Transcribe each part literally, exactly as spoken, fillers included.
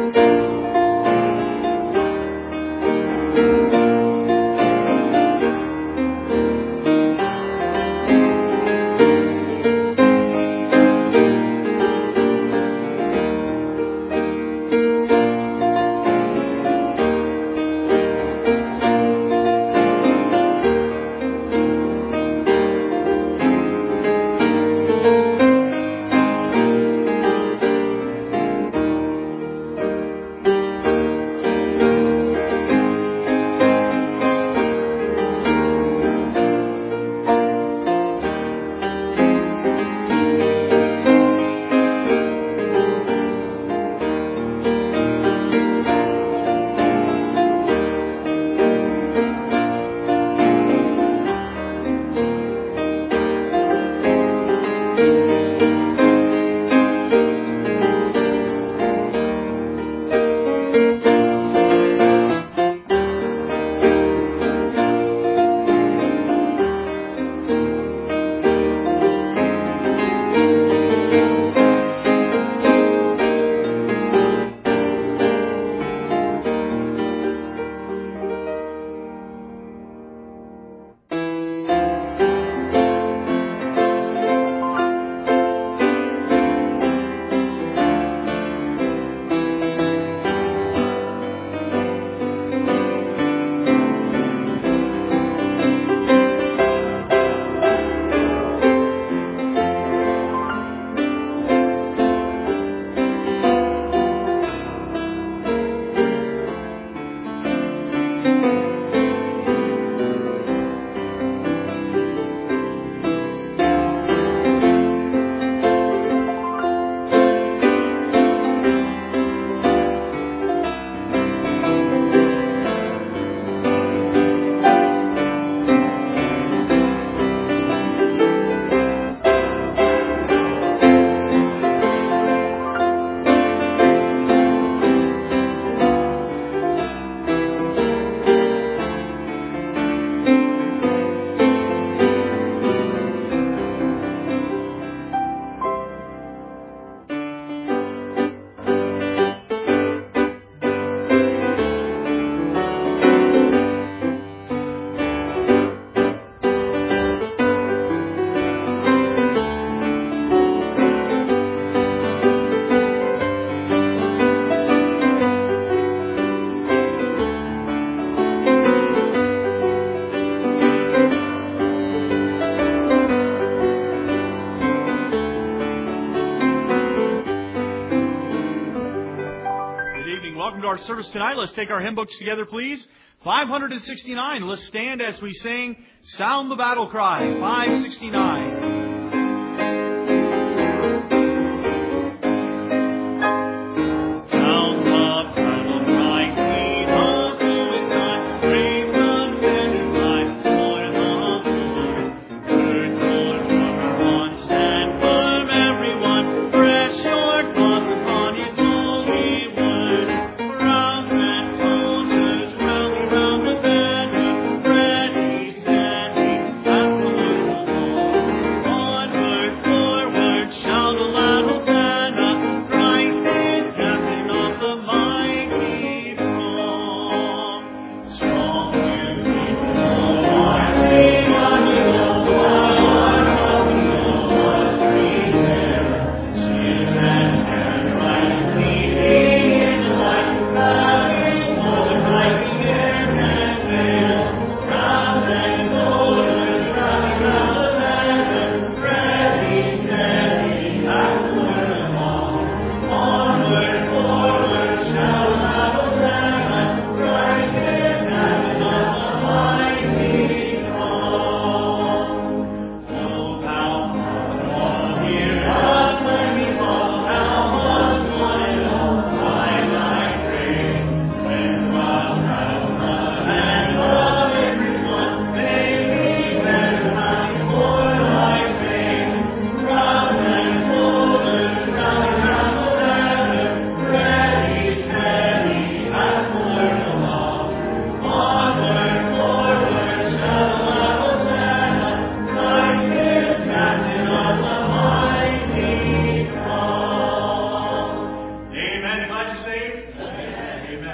Our service tonight. Let's take our hymn books together, please. five sixty-nine. Let's stand as we sing Sound the Battle Cry. five sixty-nine.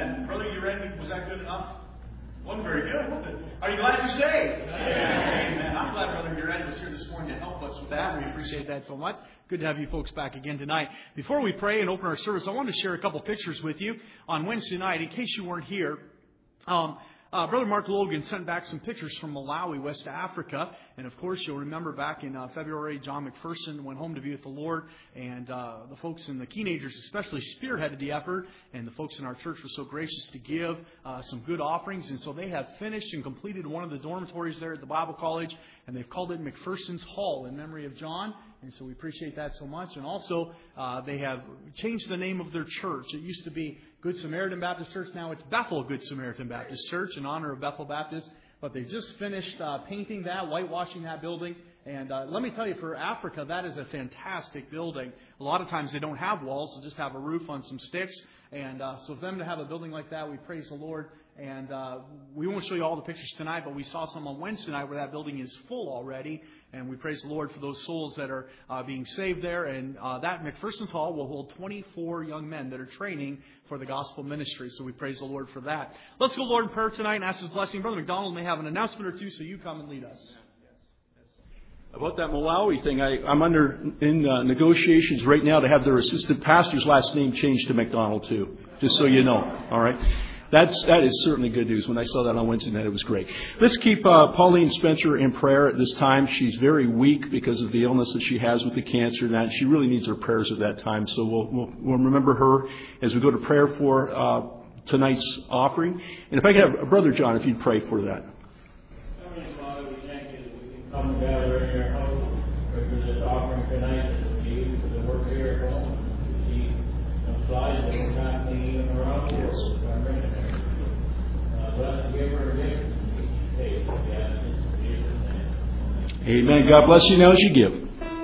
Amen. Brother, you ready? Was that good enough? Wasn't very good, was it? Are you glad you're saved? Amen. Amen. I'm glad Brother Urette was here this morning to help us with that. We appreciate that so much. Good to have you folks back again tonight. Before we pray and open our service, I wanted to share a couple pictures with you on Wednesday night. In case you weren't here, um, Uh, Brother Mark Logan sent back some pictures from Malawi, West Africa. And, of course, you'll remember back in uh, February, John McPherson went home to be with the Lord. And uh, the folks and the teenagers especially spearheaded the effort. And the folks in our church were so gracious to give uh, some good offerings. And so they have finished and completed one of the dormitories there at the Bible College. And they've called it McPherson's Hall in memory of John. And so we appreciate that so much. And also, uh, they have changed the name of their church. It used to be Good Samaritan Baptist Church. Now it's Bethel Good Samaritan Baptist Church in honor of Bethel Baptist. But they just finished uh, painting that, whitewashing that building. And uh, let me tell you, for Africa, that is a fantastic building. A lot of times they don't have walls. They just have a roof on some sticks. And uh, so for them to have a building like that, we praise the Lord. And uh, we won't show you all the pictures tonight, but we saw some on Wednesday night where that building is full already. And we praise the Lord for those souls that are uh, being saved there. And uh, that McPherson's Hall will hold twenty-four young men that are training for the gospel ministry. So we praise the Lord for that. Let's go, Lord, in prayer tonight and ask His blessing. Brother McDonald may have an announcement or two, so you come and lead us. About that Malawi thing, I, I'm under in uh, negotiations right now to have their assistant pastor's last name changed to McDonald too, just so you know. All right, that's that is certainly good news. When I saw that on Wednesday night, it was great. Let's keep uh, Pauline Spencer in prayer at this time. She's very weak because of the illness that she has with the cancer, and that she really needs our prayers at that time. So we'll we'll, we'll remember her as we go to prayer for uh, tonight's offering. And if I could have Brother John, if you'd pray for that. Heavenly Father, we thank you that we can come together in your house for this offering tonight that we use for the work here at home. We see some slides that we're not even around here with our missionaries. Uh, bless the giver of gifts and each faith. We ask this in Jesus' name. Amen. God bless you now as you give.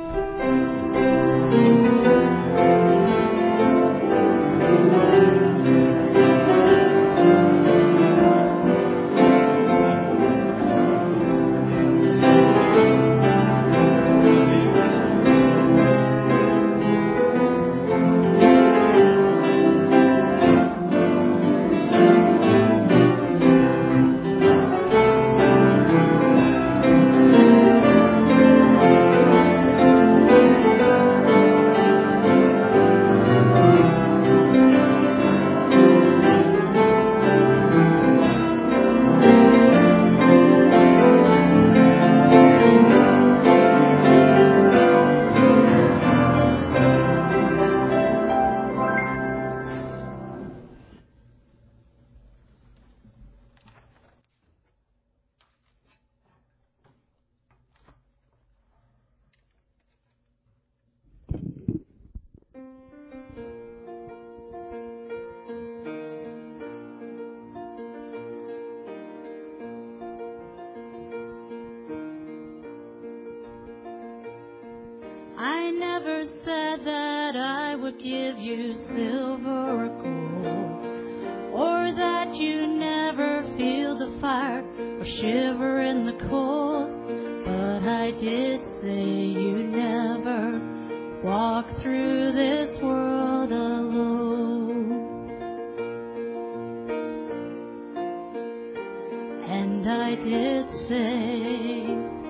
I never said that I would give you silver or gold, or that you never feel the fire or shiver in the cold. But I did say you never walk through this world alone. And I did say,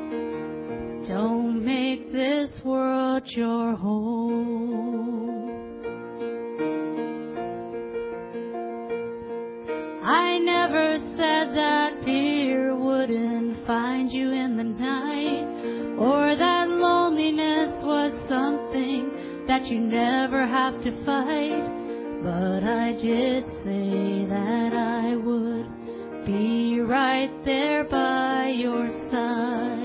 don't make this world your home. I never said that fear wouldn't find you in the night, or that loneliness was something that you never have to fight. But I did say that I would be right there by your side.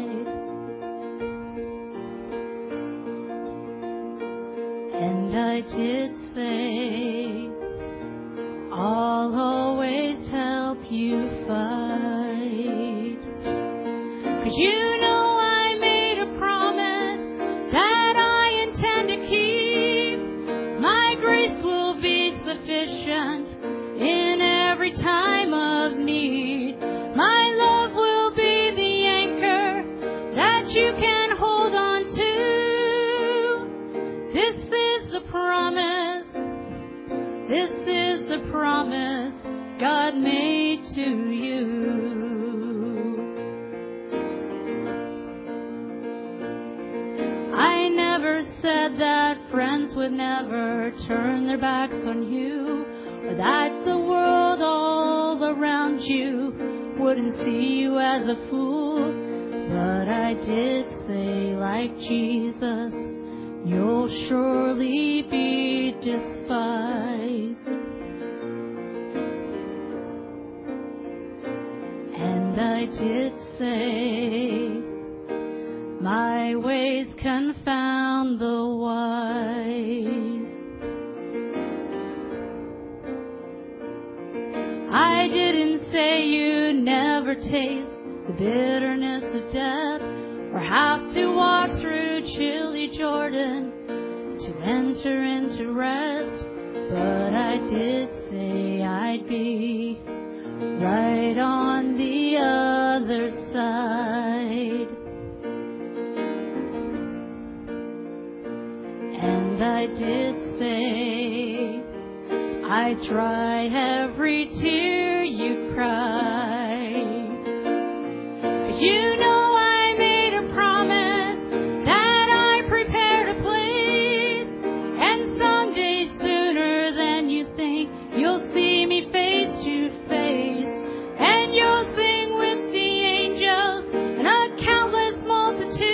And I did say, I'll always help you fight. 'Cause you know I made a promise that I intend to keep. My grace will be sufficient in every time of need. My love will be the anchor that you can hold on to. This is the promise. This is the promise God made to you. I never said that friends would never turn their backs on you, or that the world all around you wouldn't see you as a fool. But I did say, like Jesus, you'll surely be despised. And I did say, my ways confound the wise. I didn't say you never taste the bitterness of death, or have to walk through chilly Jordan to enter into rest. But I did say I'd be right on the other side. And I did say I'd dry every tear you cry. But you know I made a promise that I prepared a place, and someday sooner than you think you'll see me face to face, and you'll sing with the angels and a countless multitude.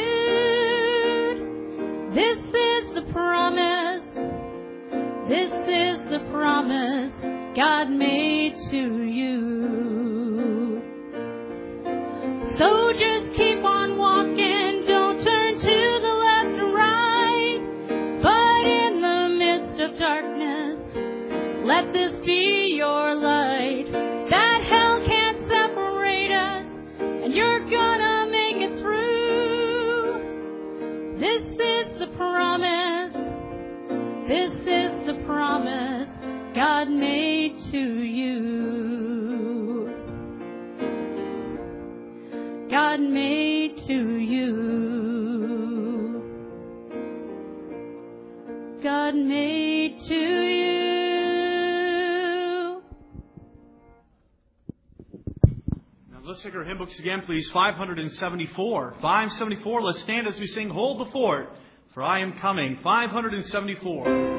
This is the promise, this is the promise God made to you. So just keep on walking, don't turn to the left or right, but in the midst of darkness, let this be your light, that hell can't separate us, and you're gonna make it through. This is the promise, this is the promise God made to you. God made to you. God made to you. Now let's take our hymn books again, please. five seventy-four. five seventy-four. Let's stand as we sing Hold the Fort, for I am coming. five seventy-four.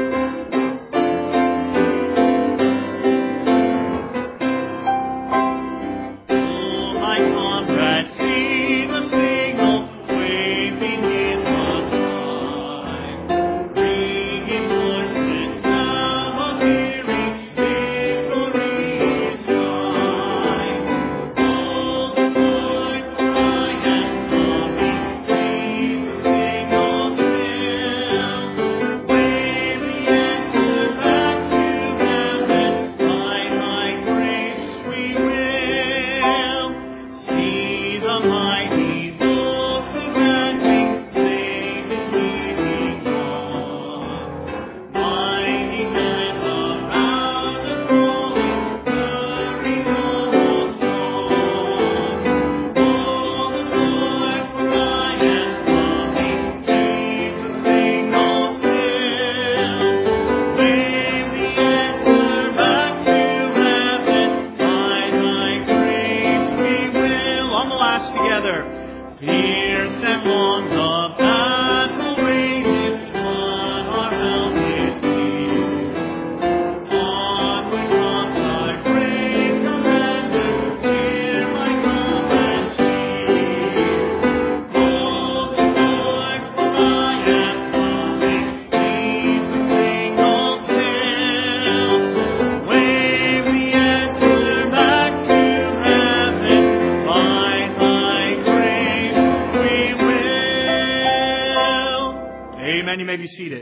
You may be seated.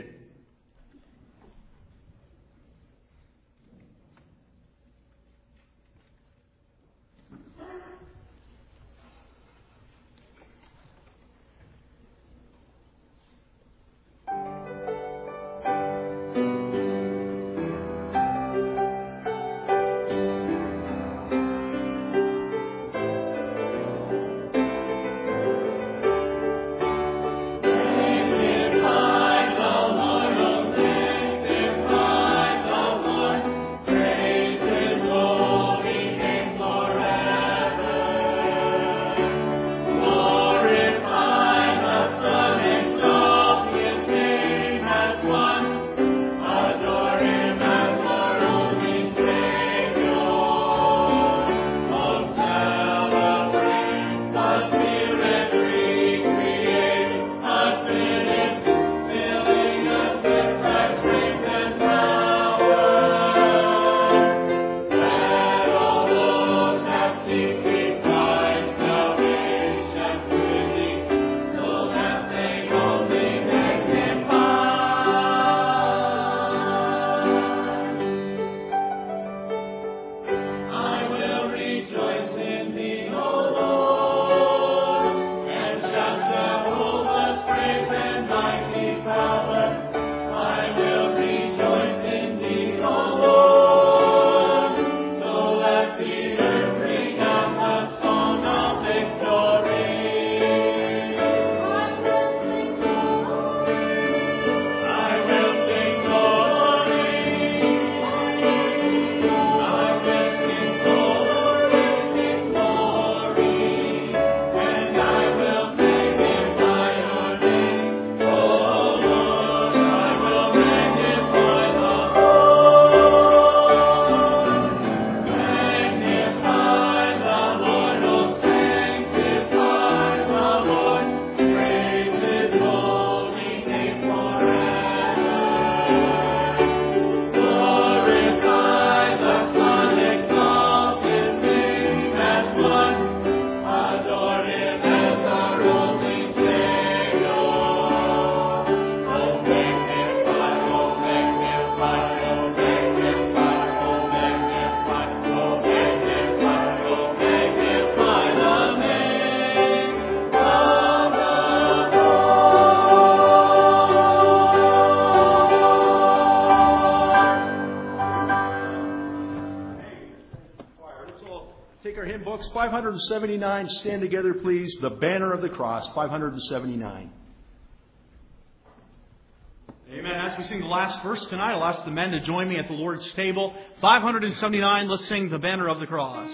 Magnify the Lord. Take our hymn books, five seventy-nine. Stand together, please. The Banner of the Cross, five seventy-nine. Amen. As we sing the last verse tonight, I'll ask the men to join me at the Lord's table. five seventy-nine, let's sing The Banner of the Cross.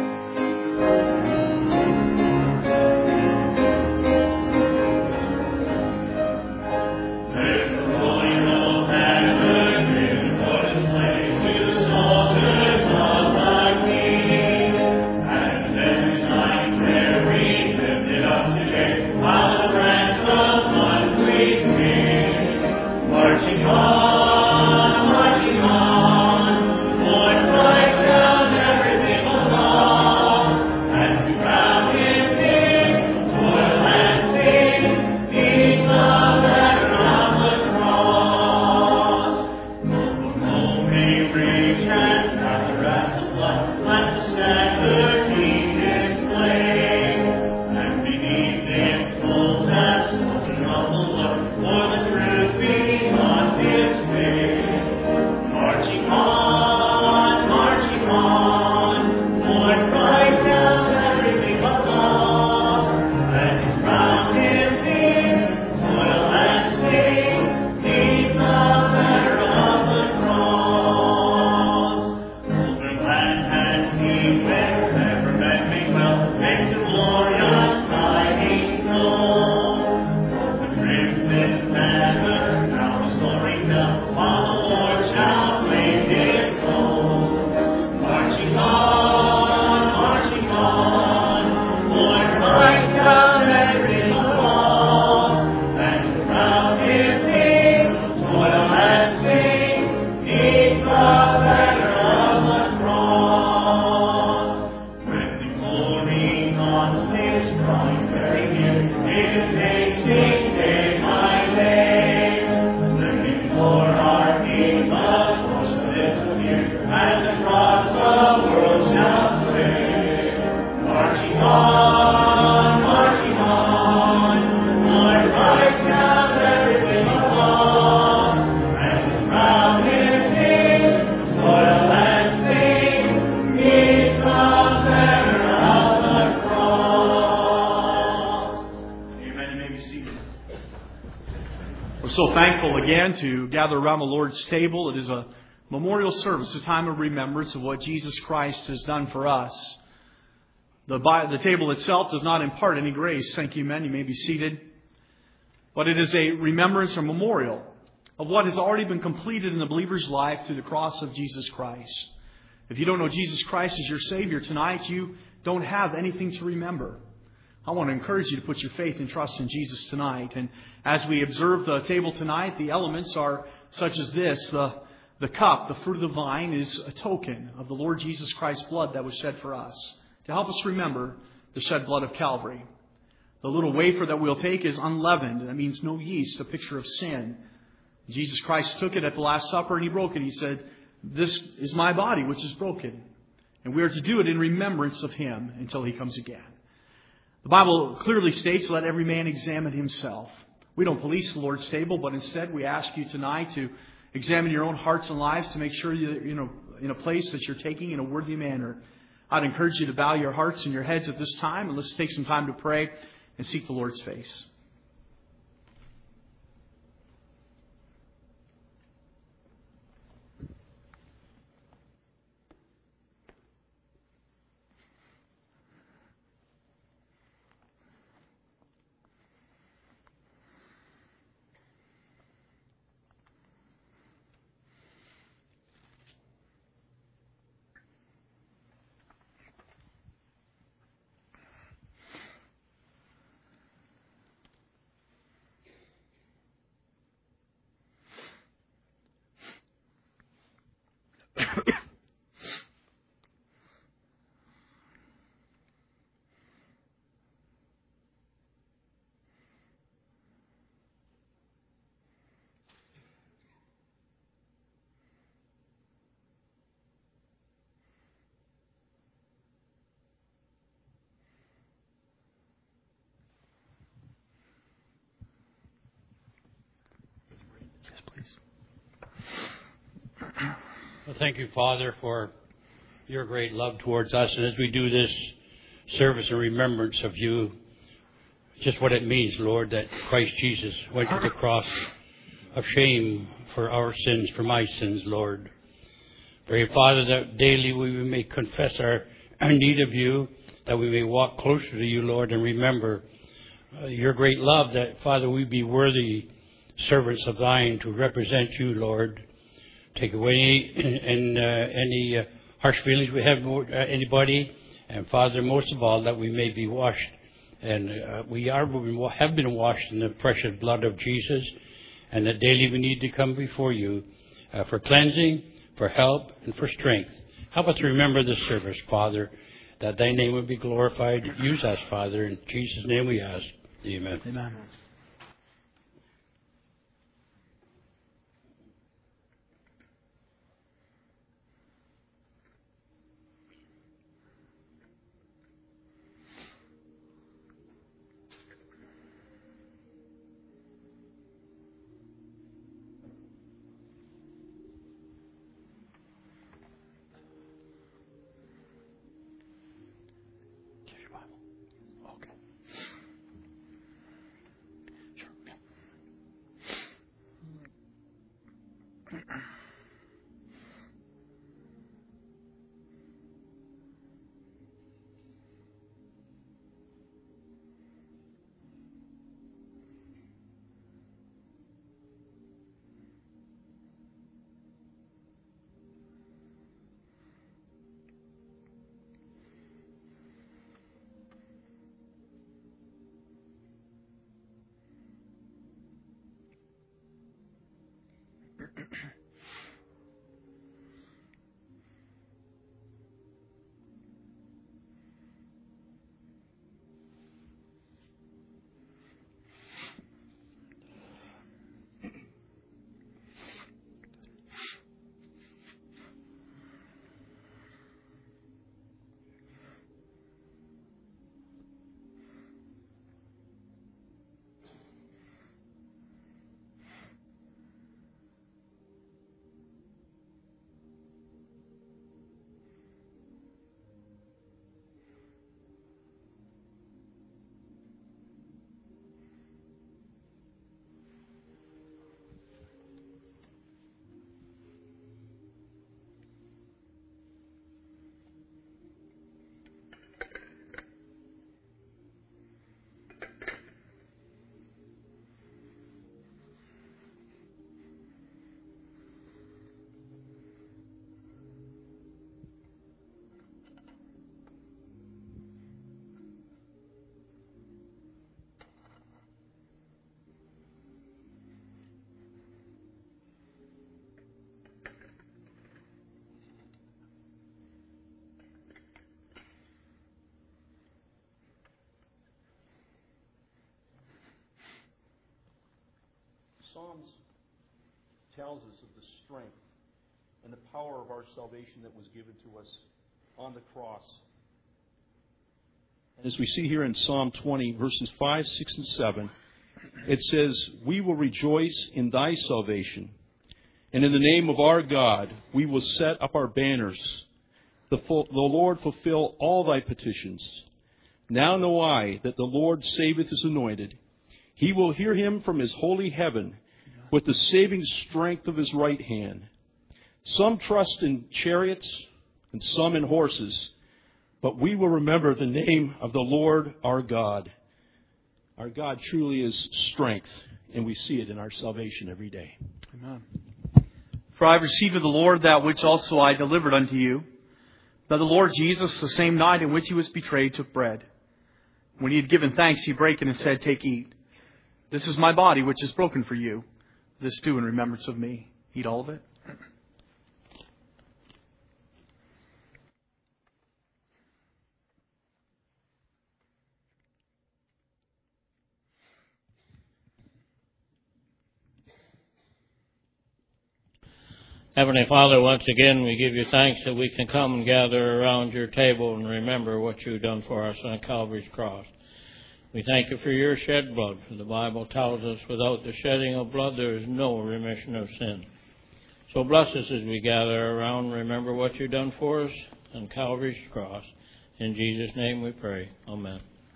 To gather around the Lord's table. It is a memorial service, a time of remembrance of what Jesus Christ has done for us. The, the table itself does not impart any grace. Thank you, men. You may be seated. But it is a remembrance or memorial of what has already been completed in the believer's life through the cross of Jesus Christ. If you don't know Jesus Christ as your Savior tonight, you don't have anything to remember. I want to encourage you to put your faith and trust in Jesus tonight. And as we observe the table tonight, the elements are such as this. The, the cup, the fruit of the vine, is a token of the Lord Jesus Christ's blood that was shed for us, to help us remember the shed blood of Calvary. The little wafer that we'll take is unleavened. That means no yeast, a picture of sin. Jesus Christ took it at the Last Supper and He broke it. He said, "This is my body which is broken." And we are to do it in remembrance of Him until He comes again. The Bible clearly states, "Let every man examine himself." We don't police the Lord's table, but instead we ask you tonight to examine your own hearts and lives to make sure you're you know, in a place that you're taking in a worthy manner. I'd encourage you to bow your hearts and your heads at this time, and let's take some time to pray and seek the Lord's face. Well, thank you, Father, for your great love towards us. And as we do this service in remembrance of you, just what it means, Lord, that Christ Jesus went to the cross of shame for our sins, for my sins, Lord. Pray, Father, that daily we may confess our, our need of you, that we may walk closer to you, Lord, and remember uh, your great love, that, Father, we be worthy servants of thine to represent you, Lord. Take away any, and, uh, any uh, harsh feelings we have toward uh, anybody, and, Father, most of all, that we may be washed. And uh, we are have been washed in the precious blood of Jesus, and that daily we need to come before you uh, for cleansing, for help, and for strength. Help us remember this service, Father, that thy name would be glorified. Use us, Father. In Jesus' name we ask. Amen. Amen. Psalms tells us of the strength and the power of our salvation that was given to us on the cross. And as we see here in Psalm twenty, verses five, six, and seven, it says, "We will rejoice in thy salvation, and in the name of our God we will set up our banners. The, full, the Lord fulfill all thy petitions. Now know I that the Lord saveth his anointed. He will hear him from his holy heaven with the saving strength of his right hand. Some trust in chariots and some in horses, but we will remember the name of the Lord our God." Our God truly is strength, and we see it in our salvation every day. Amen. "For I received of the Lord that which also I delivered unto you, that the Lord Jesus, the same night in which he was betrayed, took bread. When he had given thanks, he brake it and said, Take, eat. This is my body, which is broken for you. This do in remembrance of me." Eat all of it. Heavenly Father, once again we give you thanks that we can come and gather around your table and remember what you've done for us on Calvary's cross. We thank you for your shed blood, for the Bible tells us without the shedding of blood there is no remission of sin. So bless us as we gather around and remember what you've done for us. on Calvary's cross. In Jesus' name we pray. Amen.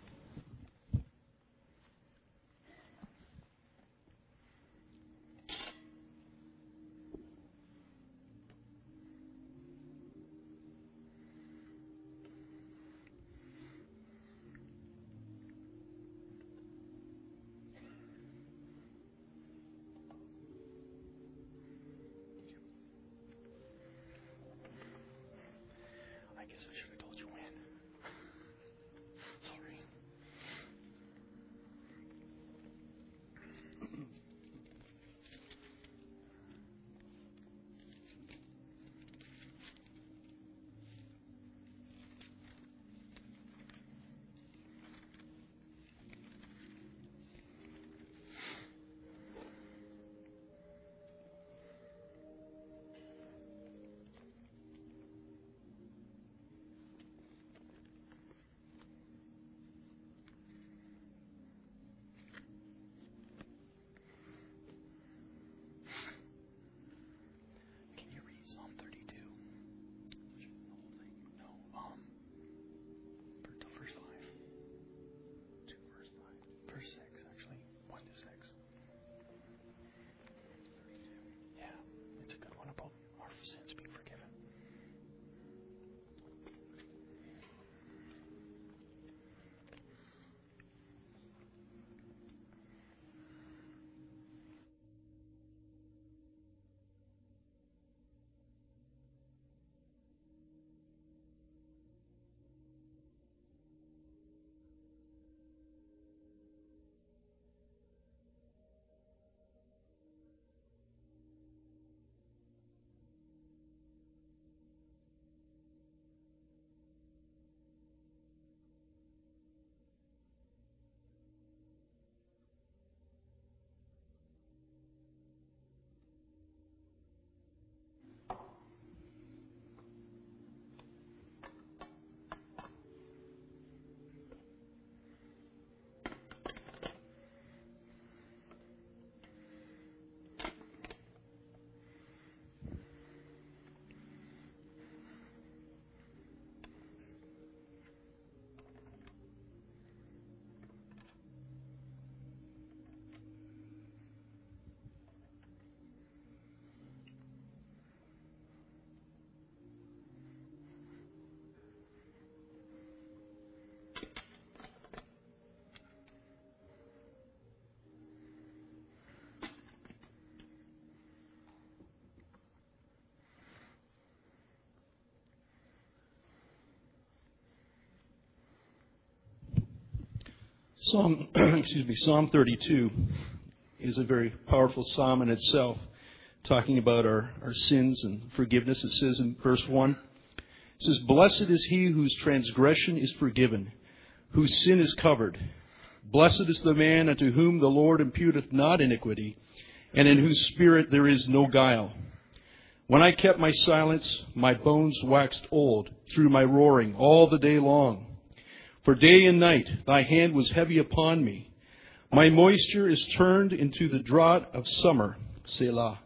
Psalm, excuse me, Psalm thirty-two is a very powerful psalm in itself, talking about our, our sins and forgiveness. It says in verse one, it says, "Blessed is he whose transgression is forgiven, whose sin is covered. Blessed is the man unto whom the Lord imputeth not iniquity, and in whose spirit there is no guile. When I kept my silence, my bones waxed old through my roaring all the day long. For day and night thy hand was heavy upon me. My moisture is turned into the drought of summer. Selah.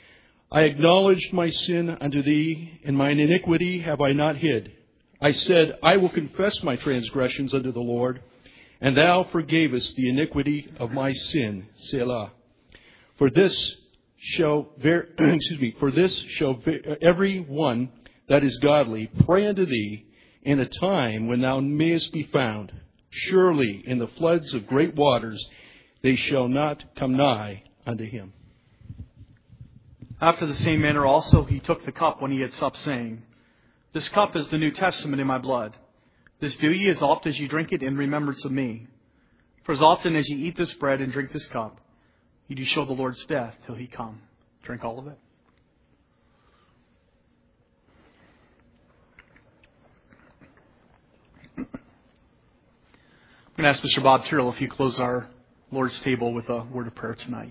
I acknowledged my sin unto thee, and mine iniquity have I not hid. I said, I will confess my transgressions unto the Lord, and thou forgavest the iniquity of my sin. Selah. For this shall ver- excuse me, for this shall ver- every one that is godly pray unto thee in a time when thou mayest be found. Surely in the floods of great waters they shall not come nigh unto him." After the same manner also he took the cup when he had supped, saying, "This cup is the New Testament in my blood. This do ye as oft as ye drink it in remembrance of me. For as often as ye eat this bread and drink this cup, ye do show the Lord's death till he come." Drink all of it. I'm going to ask Mister Bob Tyrrell if you close our Lord's table with a word of prayer tonight.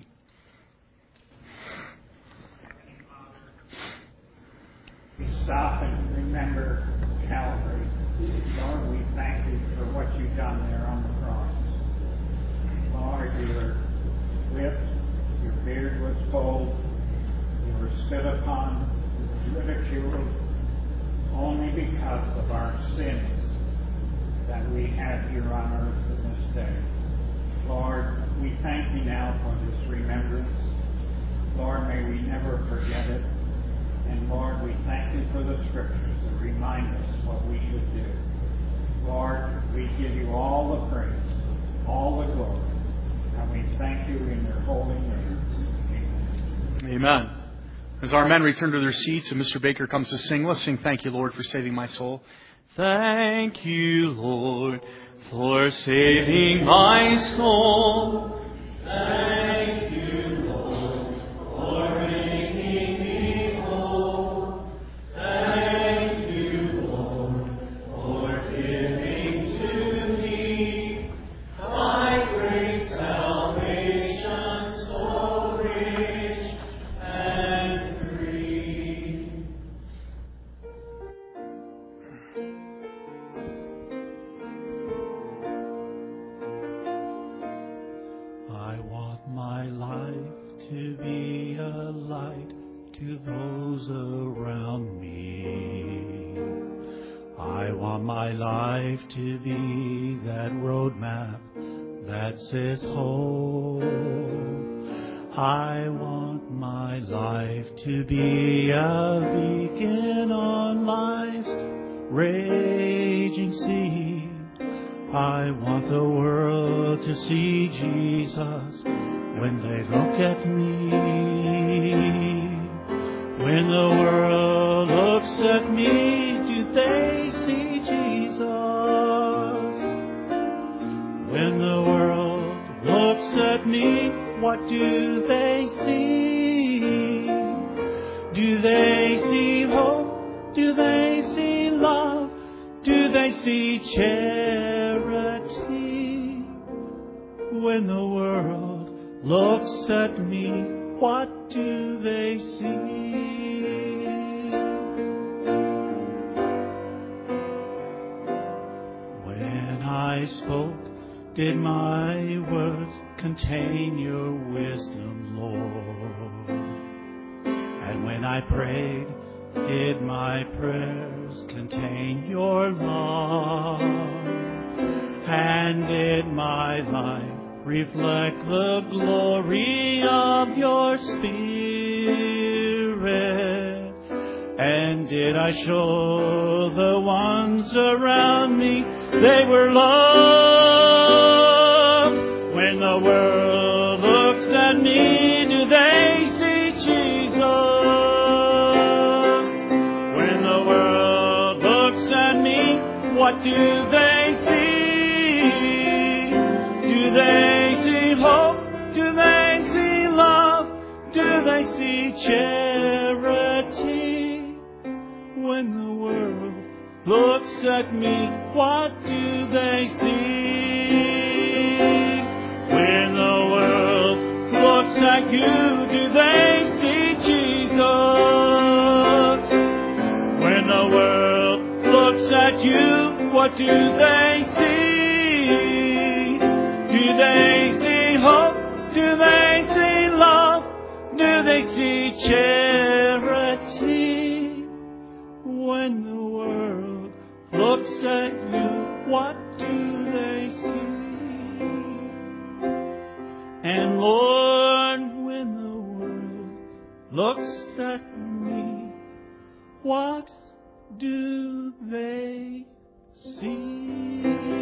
We stop and remember Calvary. Lord, we thank you for what you've done there on the cross. Lord, you were whipped, your beard was pulled, you were spit upon, you were ridiculed, only because of our sins that we have here on earth in this day. Lord, we thank you now for this remembrance. Lord, may we never forget it. And Lord, we thank you for the scriptures that remind us what we should do. Lord, we give you all the praise, all the glory, and we thank you in your holy name. Amen. Amen. As our men return to their seats and Mister Baker comes to sing, let's sing Thank You, Lord, for saving my soul. Thank you, Lord, for saving my soul. Thank you, Lord, for making me whole. Thank you, Lord, for giving to me thy great salvation, so rich and free. I want my life to be a light to those around me. I want my life to be that roadmap that says home. I want my life to be a beacon on life's raging sea. I want the world to see Jesus when they look at me. When the world looks at me, do they see Jesus? When the world looks at me, what do they see? Do they see hope? Do they see love? Do they see charity? When the world looks at me, what do they see? When I spoke, did my words contain your wisdom, Lord? And when I prayed, did my prayers contain your love? And did my life reflect the glory of your Spirit? And did I show the ones around me they were loved? When the world looks at me, do they see Jesus? When the world looks at me, what do they see? Do they see hope? Do they see love? Do they see charity? When the world looks at me, what do they see? When the world looks at you, do they see Jesus? When the world looks at you, what do they see? Do they see hope? Do they see love? Do they see charity? When the world looks at you, what do they see? And Lord, when the world looks at me, what do they see?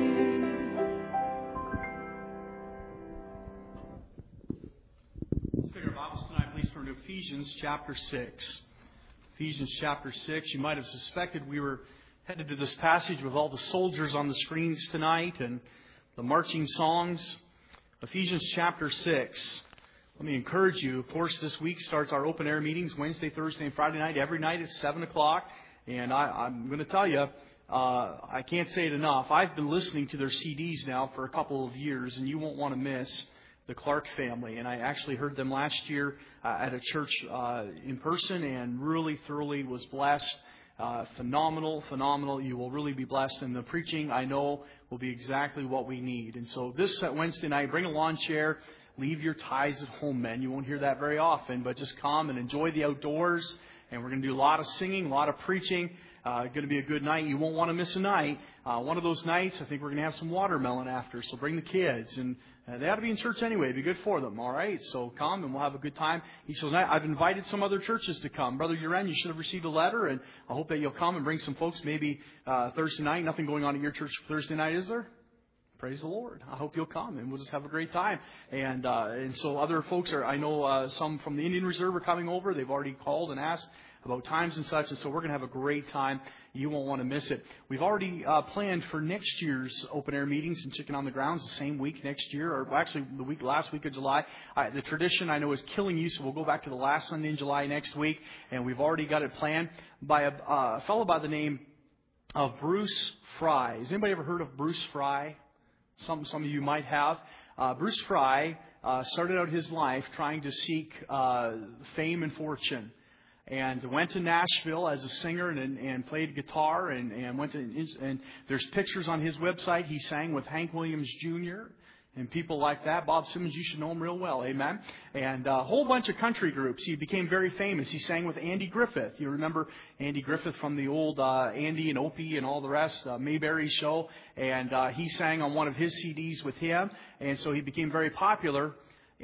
Let's take our Bibles tonight, please, turn to Ephesians chapter six. Ephesians chapter six. You might have suspected we were headed to this passage with all the soldiers on the screens tonight and the marching songs. Ephesians chapter six. Let me encourage you, of course, this week starts our open air meetings Wednesday, Thursday, and Friday night. Every night at seven o'clock. And I, I'm going to tell you, uh, I can't say it enough. I've been listening to their C Ds now for a couple of years, and you won't want to miss the Clark family. And I actually heard them last year uh, at a church uh, in person and really thoroughly was blessed. Uh, phenomenal, phenomenal. You will really be blessed. And the preaching, I know, will be exactly what we need. And so this Wednesday night, bring a lawn chair. Leave your ties at home, men. You won't hear that very often, but just come and enjoy the outdoors. And we're going to do a lot of singing, a lot of preaching. Uh, going to be a good night. You won't want to miss a night. Uh, one of those nights, I think we're going to have some watermelon after, so bring the kids. And uh, they ought to be in church anyway. It'd be good for them, all right? So come, and we'll have a good time each of those nights. I've invited some other churches to come. Brother Uren, you should have received a letter, and I hope that you'll come and bring some folks maybe uh, Thursday night. Nothing going on at your church Thursday night, is there? Praise the Lord. I hope you'll come, and we'll just have a great time. And uh, and so other folks are, I know uh, some from the Indian Reserve are coming over. They've already called and asked about times and such, and so we're going to have a great time. You won't want to miss it. We've already uh, planned for next year's open-air meetings in Chicken on the Grounds the same week next year, or well, actually the week last week of July. Uh, the tradition, I know, is killing you, so we'll go back to the last Sunday in July next week, and we've already got it planned by a uh, fellow by the name of Bruce Fry. Has anybody ever heard of Bruce Fry? Some some of you might have. Uh, Bruce Fry uh, started out his life trying to seek uh, fame and fortune, and went to Nashville as a singer and, and played guitar, and, and went to and there's pictures on his website. He sang with Hank Williams Junior and people like that. Bob Simmons, you should know him real well, amen. And a whole bunch of country groups. He became very famous. He sang with Andy Griffith. You remember Andy Griffith from the old uh, Andy and Opie and all the rest, uh, Mayberry show. And uh, he sang on one of his C Ds with him. And so he became very popular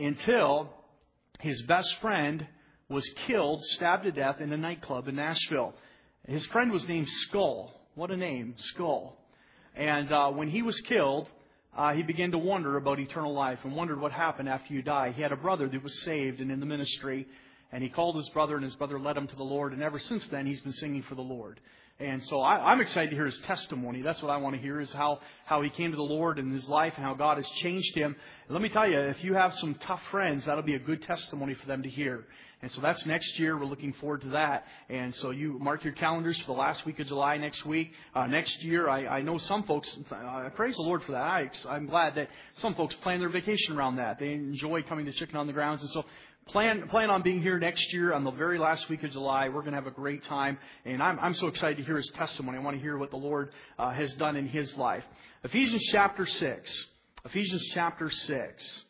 until his best friend was killed, stabbed to death in a nightclub in Nashville. His friend was named Skull. What a name, Skull. And uh, when he was killed, Uh, he began to wonder about eternal life and wondered what happened after you die. He had a brother that was saved and in the ministry, and he called his brother, and his brother led him to the Lord. And ever since then, he's been singing for the Lord. And so I, I'm excited to hear his testimony. That's what I want to hear, is how, how he came to the Lord in his life and how God has changed him. And let me tell you, if you have some tough friends, that'll be a good testimony for them to hear. And so that's next year. We're looking forward to that. And so you mark your calendars for the last week of July next week. Uh, next year, I, I know some folks, uh, praise the Lord for that. I, I'm glad that some folks plan their vacation around that. They enjoy coming to Chicken on the Grounds. And so Plan plan on being here next year on the very last week of July. We're going to have a great time. And I'm, I'm so excited to hear his testimony. I want to hear what the Lord uh, has done in his life. Ephesians chapter six. Ephesians chapter six.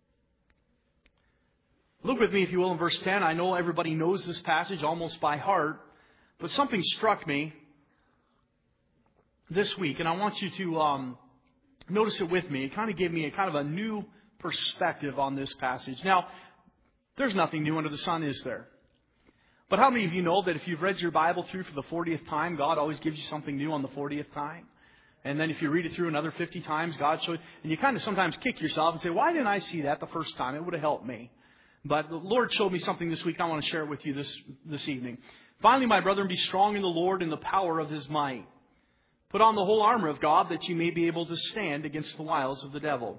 Look with me, if you will, in verse ten. I know everybody knows this passage almost by heart, but something struck me this week, and I want you to um, notice it with me. It kind of gave me a kind of a new perspective on this passage. Now, there's nothing new under the sun, is there? But how many of you know that if you've read your Bible through for the fortieth time, God always gives you something new on the fortieth time? And then if you read it through another fifty times, God shows, and you kind of sometimes kick yourself and say, why didn't I see that the first time? It would have helped me. But the Lord showed me something this week. I want to share it with you this, this evening. Finally, my brethren, be strong in the Lord and the power of His might. Put on the whole armor of God, that you may be able to stand against the wiles of the devil.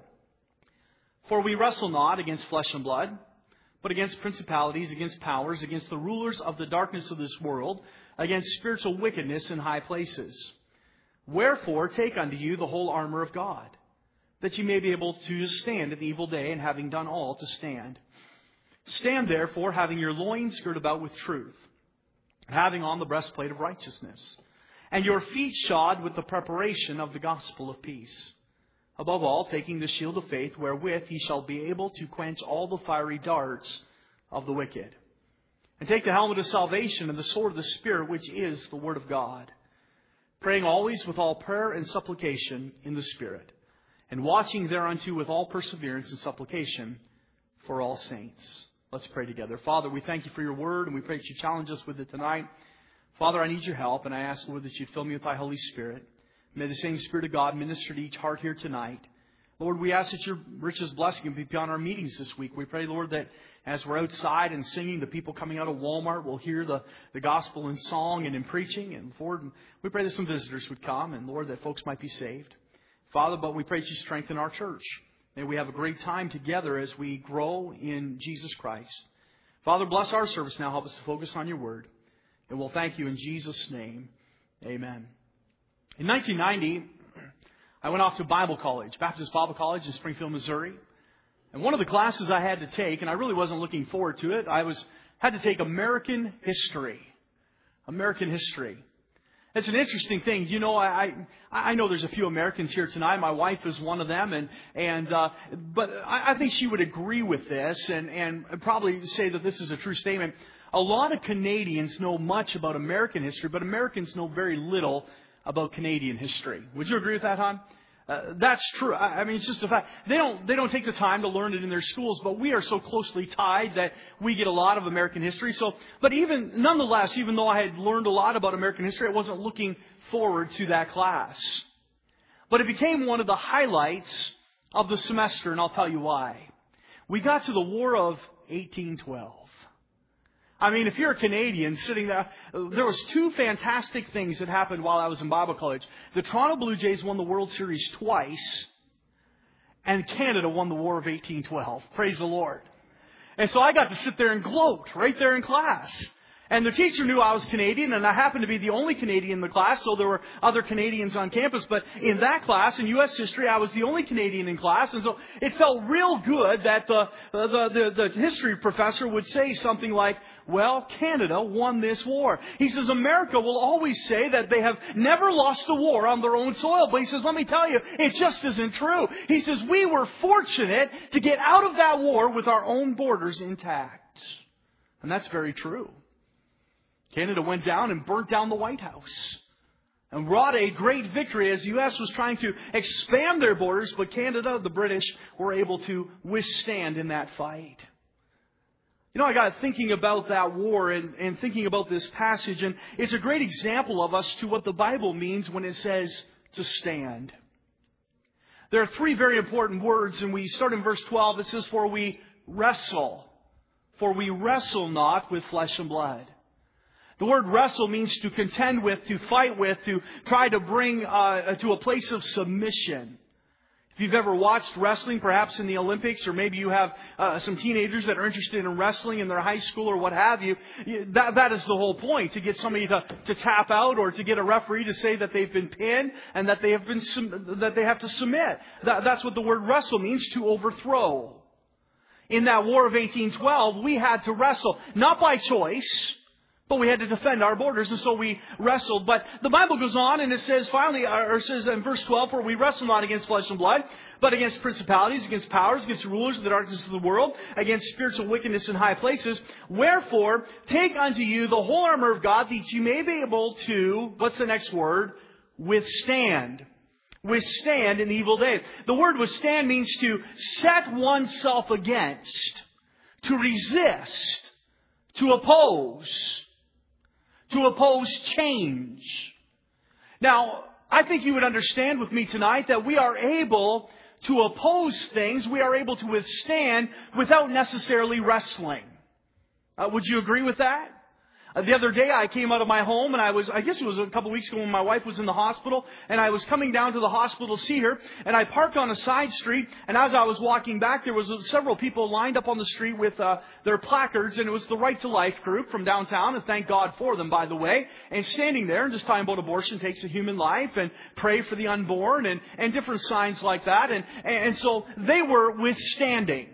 For we wrestle not against flesh and blood, but against principalities, against powers, against the rulers of the darkness of this world, against spiritual wickedness in high places. Wherefore, take unto you the whole armor of God, that you may be able to stand at the evil day, and having done all, to stand. Stand therefore, having your loins girt about with truth, having on the breastplate of righteousness, and your feet shod with the preparation of the gospel of peace. Above all, taking the shield of faith, wherewith ye shall be able to quench all the fiery darts of the wicked. And take the helmet of salvation and the sword of the Spirit, which is the Word of God, praying always with all prayer and supplication in the Spirit, and watching thereunto with all perseverance and supplication for all saints. Let's pray together. Father, we thank you for your word, and we pray that you challenge us with it tonight. Father, I need your help, and I ask, Lord, that you'd fill me with thy Holy Spirit. May the same Spirit of God minister to each heart here tonight. Lord, we ask that your richest blessing be upon our meetings this week. We pray, Lord, that as we're outside and singing, the people coming out of Walmart will hear the, the gospel in song and in preaching. And Lord, we pray that some visitors would come, and Lord, that folks might be saved. Father, but we pray that you strengthen our church. May we have a great time together as we grow in Jesus Christ. Father, bless our service now. Help us to focus on your word. And we'll thank you in Jesus' name. Amen. In nineteen ninety, I went off to Bible college, Baptist Bible College in Springfield, Missouri. And one of the classes I had to take, and I really wasn't looking forward to it, I was had to take American history. American history. It's an interesting thing. You know, I I know there's a few Americans here tonight. My wife is one of them, and and uh, but I, I think she would agree with this, and and probably say that this is a true statement. a lot of Canadians know much about American history, but Americans know very little about Canadian history. Would you agree with that, hon? Uh, that's true. I, I mean, it's just a fact. They don't, they don't take the time to learn it in their schools, but we are so closely tied that we get a lot of American history. So, but even, nonetheless, even though I had learned a lot about American history, I wasn't looking forward to that class. But it became one of the highlights of the semester, and I'll tell you why. We got to the War of eighteen twelve. I mean, if you're a Canadian sitting there, there was two fantastic things that happened while I was in Bible college. The Toronto Blue Jays won the World Series twice, and Canada won the War of eighteen twelve. Praise the Lord. And so I got to sit there and gloat right there in class. And the teacher knew I was Canadian, and I happened to be the only Canadian in the class, so there were other Canadians on campus. But in that class, in U S history, I was the only Canadian in class, and so it felt real good that the, the, the, the history professor would say something like, well, Canada won this war. He says, America will always say that they have never lost a war on their own soil. But he says, let me tell you, it just isn't true. He says, we were fortunate to get out of that war with our own borders intact. And that's very true. Canada went down and burnt down the White House and wrought a great victory as the U S was trying to expand their borders, but Canada, the British, were able to withstand in that fight. You know, I got thinking about that war and, and thinking about this passage, and it's a great example of us to what the Bible means when it says to stand. There are three very important words, and we start in verse twelve. It says, for we wrestle. For we wrestle not with flesh and blood. The word wrestle means to contend with, to fight with, to try to bring uh, to a place of submission. If you've ever watched wrestling, perhaps in the Olympics, or maybe you have uh, some teenagers that are interested in wrestling in their high school or what have you, that, that is the whole point, to get somebody to, to tap out or to get a referee to say that they've been pinned and that they have been that they have to submit. That, that's what the word wrestle means, to overthrow. In that War of eighteen twelve, we had to wrestle, not by choice, but we had to defend our borders, and so we wrestled. But the Bible goes on, and it says finally, or it says in verse twelve, for we wrestle not against flesh and blood, but against principalities, against powers, against the rulers of the darkness of the world, against spiritual wickedness in high places. Wherefore, take unto you the whole armor of God, that you may be able to, what's the next word? Withstand. Withstand in the evil day. The word withstand means to set oneself against, to resist, to oppose. To oppose change. Now, I think you would understand with me tonight that we are able to oppose things, we are able to withstand without necessarily wrestling. Uh, would you agree with that? Uh, the other day I came out of my home and I was, I guess it was a couple weeks ago when my wife was in the hospital, and I was coming down to the hospital to see her, and I parked on a side street, and as I was walking back there was several people lined up on the street with uh, their placards, and it was the Right to Life group from downtown, and thank God for them, by the way, and standing there and just talking about abortion takes a human life and pray for the unborn and, and different signs like that, and, and so they were withstanding.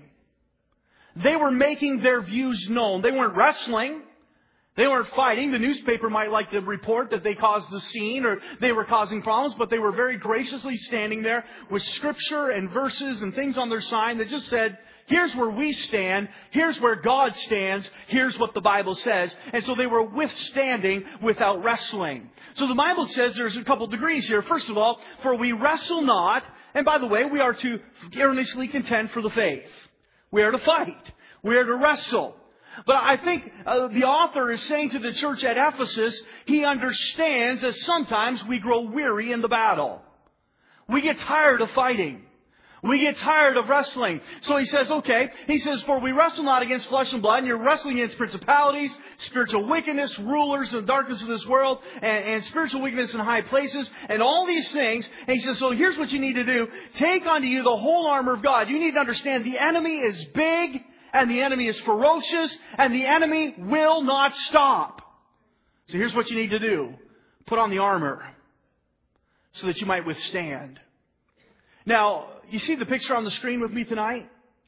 They were making their views known. They weren't wrestling. They weren't fighting. The newspaper might like to report that they caused the scene or they were causing problems, but they were very graciously standing there with scripture and verses and things on their sign that just said, here's where we stand, here's where God stands, here's what the Bible says. And so they were withstanding without wrestling. So the Bible says there's a couple degrees here. First of all, for we wrestle not, and by the way, we are to earnestly contend for the faith. We are to fight. We are to wrestle. But I think uh, the author is saying to the church at Ephesus, he understands that sometimes we grow weary in the battle. We get tired of fighting. We get tired of wrestling. So he says, okay, he says, for we wrestle not against flesh and blood, and you're wrestling against principalities, spiritual wickedness, rulers of the darkness of this world, and, and spiritual wickedness in high places, and all these things. And he says, so here's what you need to do. Take unto you the whole armor of God. You need to understand the enemy is big, and the enemy is ferocious, and the enemy will not stop. So here's what you need to do. Put on the armor so that you might withstand. Now, you see the picture on the screen with me tonight?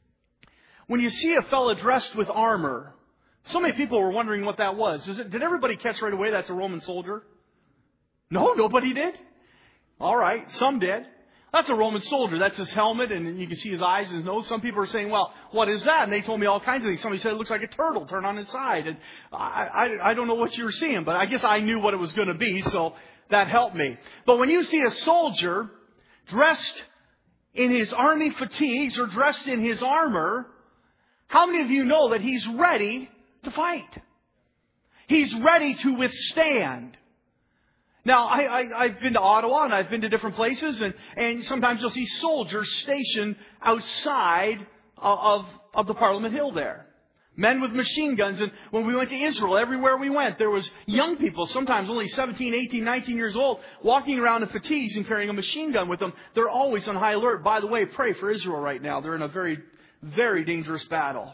When you see a fella dressed with armor, so many people were wondering what that was. Is it, did everybody catch right away that's a Roman soldier? No, nobody did. All right, some did. That's a Roman soldier. That's his helmet, and you can see his eyes and his nose. Some people are saying, well, what is that? And they told me all kinds of things. Somebody said it looks like a turtle turned on its side. And I, I, I don't know what you were seeing, but I guess I knew what it was going to be, so that helped me. But when you see a soldier dressed in his army fatigues or dressed in his armor, how many of you know that he's ready to fight? He's ready to withstand. Now, I, I, I've been to Ottawa and I've been to different places, and, and sometimes you'll see soldiers stationed outside of, of the Parliament Hill there. Men with machine guns. And when we went to Israel, everywhere we went, there was young people, sometimes only seventeen, eighteen, nineteen years old, walking around in fatigues and carrying a machine gun with them. They're always on high alert. By the way, pray for Israel right now. They're in a very, very dangerous battle.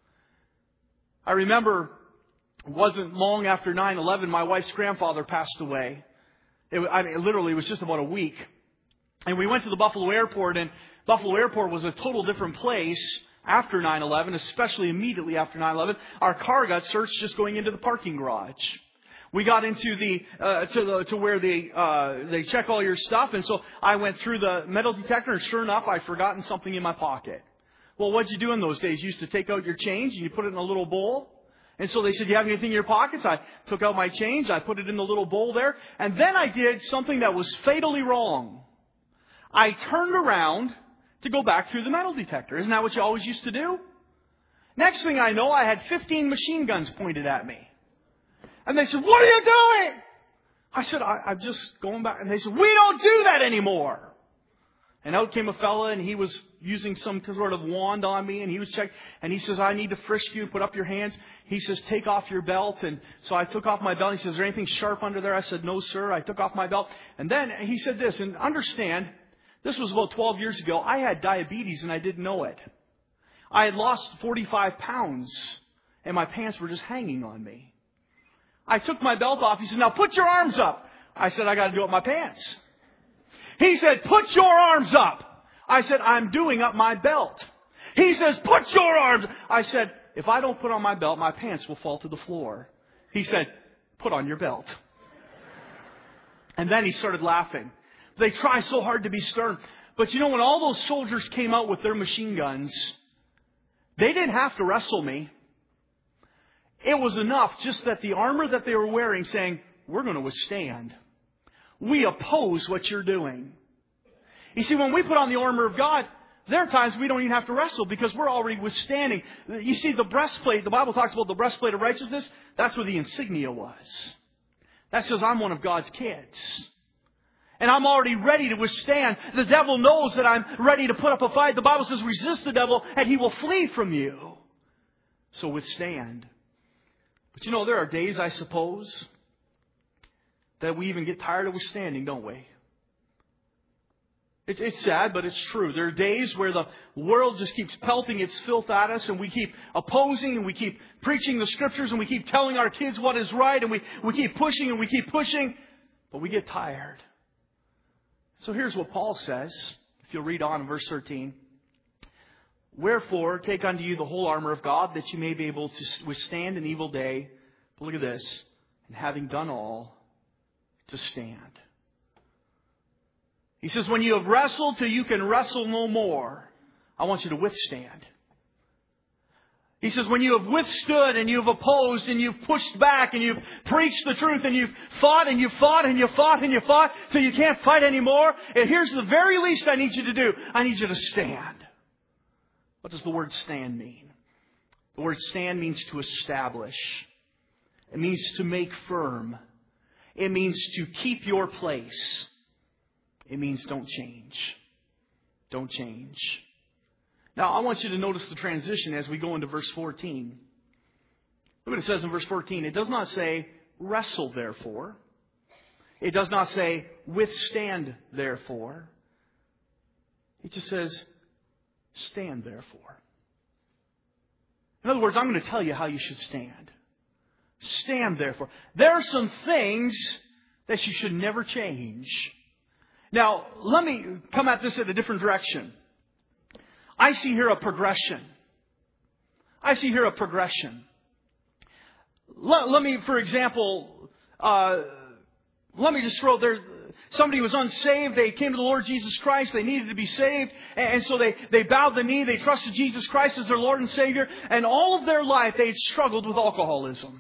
I remember it wasn't long after nine eleven, my wife's grandfather passed away. It, I mean, literally, it was just about a week. And we went to the Buffalo Airport, and Buffalo Airport was a total different place after nine eleven, especially immediately after nine eleven. Our car got searched just going into the parking garage. We got into the uh, to the to where they uh, they check all your stuff, and so I went through the metal detector, and sure enough, I'd forgotten something in my pocket. Well, what'd you do in those days? You used to take out your change and you put it in a little bowl. And so they said, "Do you have anything in your pockets?" I took out my change, I put it in the little bowl there, and then I did something that was fatally wrong. I turned around to go back through the metal detector. Isn't that what you always used to do? Next thing I know, I had fifteen machine guns pointed at me. And they said, "What are you doing?" I said, I, I'm just going back. And they said, "We don't do that anymore." And out came a fella, and he was using some sort of wand on me, and he was checked. And he says, "I need to frisk you. Put up your hands." He says, "Take off your belt." And so I took off my belt. He says, "Is there anything sharp under there?" I said, "No, sir." I took off my belt. And then he said this, and understand, this was about twelve years ago. I had diabetes, and I didn't know it. I had lost forty-five pounds, and my pants were just hanging on me. I took my belt off. He said, "Now put your arms up." I said, "I got to do it with my pants." He said, "Put your arms up." I said, "I'm doing up my belt." He says, "Put your arms." I said, "If I don't put on my belt, my pants will fall to the floor." He said, "Put on your belt." And then he started laughing. They try so hard to be stern. But you know, when all those soldiers came out with their machine guns, they didn't have to wrestle me. It was enough just that the armor that they were wearing saying, "We're going to withstand. We oppose what you're doing." You see, when we put on the armor of God, there are times we don't even have to wrestle because we're already withstanding. You see, the breastplate, the Bible talks about the breastplate of righteousness. That's where the insignia was. That says I'm one of God's kids. And I'm already ready to withstand. The devil knows that I'm ready to put up a fight. The Bible says resist the devil and he will flee from you. So withstand. But you know, there are days, I suppose, that we even get tired of withstanding, don't we? It's, it's sad, but it's true. There are days where the world just keeps pelting its filth at us, and we keep opposing, and we keep preaching the Scriptures, and we keep telling our kids what is right, and we, we keep pushing, and we keep pushing, but we get tired. So here's what Paul says, if you'll read on in verse thirteen. "Wherefore, take unto you the whole armor of God, that you may be able to withstand an evil day." But look at this. "And having done all, to stand." He says, when you have wrestled till you can wrestle no more, I want you to withstand. He says, when you have withstood and you've opposed and you've pushed back and you've preached the truth and you've fought and you've fought and you've fought and you've fought till you can't fight anymore, and here's the very least I need you to do. I need you to stand. What does the word stand mean? The word stand means to establish. It means to make firm. It means to keep your place. It means don't change. Don't change. Now, I want you to notice the transition as we go into verse fourteen. Look what it says in verse fourteen. It does not say, wrestle therefore. It does not say, withstand therefore. It just says, stand therefore. In other words, I'm going to tell you how you should stand. Stand therefore. There are some things that you should never change. Now, let me come at this at a different direction. I see here a progression. I see here a progression. Let, let me, for example, uh, let me just throw there. somebody was unsaved. They came to the Lord Jesus Christ. They needed to be saved. And so they, they bowed the knee. They trusted Jesus Christ as their Lord and Savior. And all of their life they had struggled with alcoholism.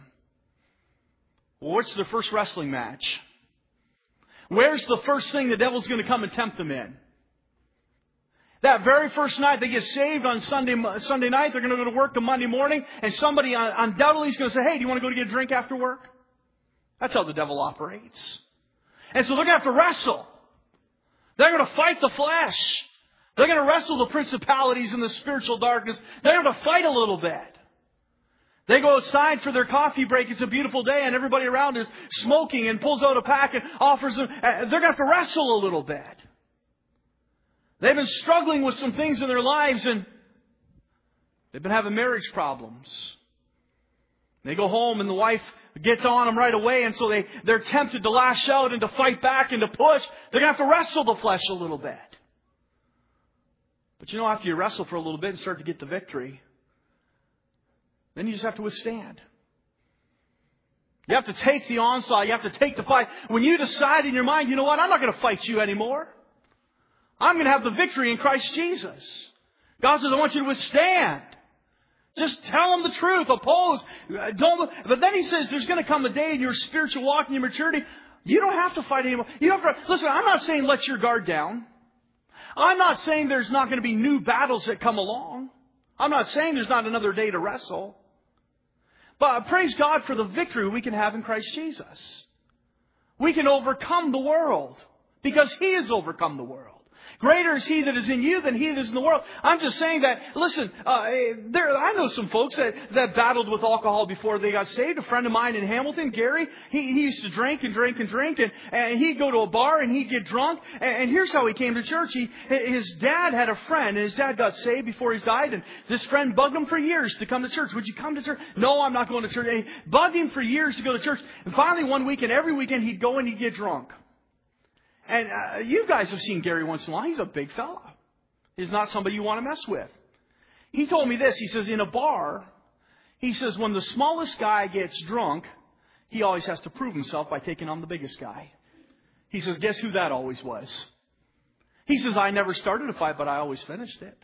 Well, what's their first wrestling match? Where's the first thing the devil's going to come and tempt them in? That very first night they get saved on Sunday Sunday night. They're going to go to work the Monday morning. And somebody undoubtedly is going to say, hey, do you want to go to get a drink after work? That's how the devil operates. And so they're going to have to wrestle. They're going to fight the flesh. They're going to wrestle the principalities in the spiritual darkness. They're going to fight a little bit. They go outside for their coffee break. It's a beautiful day and everybody around is smoking and pulls out a pack and offers them. They're going to have to wrestle a little bit. They've been struggling with some things in their lives and they've been having marriage problems. They go home and the wife gets on them right away, and so they, they're tempted to lash out and to fight back and to push. They're going to have to wrestle the flesh a little bit. But you know, after you wrestle for a little bit and start to get the victory, then you just have to withstand. You have to take the onslaught. You have to take the fight. When you decide in your mind, you know what, I'm not going to fight you anymore. I'm going to have the victory in Christ Jesus. God says, I want you to withstand. Just tell them the truth. Oppose. Don't. But then He says there's going to come a day in your spiritual walk and your maturity. You don't have to fight anymore. You don't have to, listen, I'm not saying let your guard down. I'm not saying there's not going to be new battles that come along. I'm not saying there's not another day to wrestle. But praise God for the victory we can have in Christ Jesus. We can overcome the world because He has overcome the world. Greater is He that is in you than he that is in the world. I'm just saying that, listen, uh, there, I know some folks that, that battled with alcohol before they got saved. A friend of mine in Hamilton, Gary, he, he used to drink and drink and drink. And, and he'd go to a bar and he'd get drunk. And, and here's how he came to church. He, his dad had a friend and his dad got saved before he died. And this friend bugged him for years to come to church. Would you come to church? No, I'm not going to church. And he bugged him for years to go to church. And finally one weekend, every weekend he'd go and he'd get drunk. And uh, you guys have seen Gary once in a while. He's a big fella. He's not somebody you want to mess with. He told me this. He says, in a bar, he says, when the smallest guy gets drunk, he always has to prove himself by taking on the biggest guy. He says, guess who that always was? He says, I never started a fight, but I always finished it.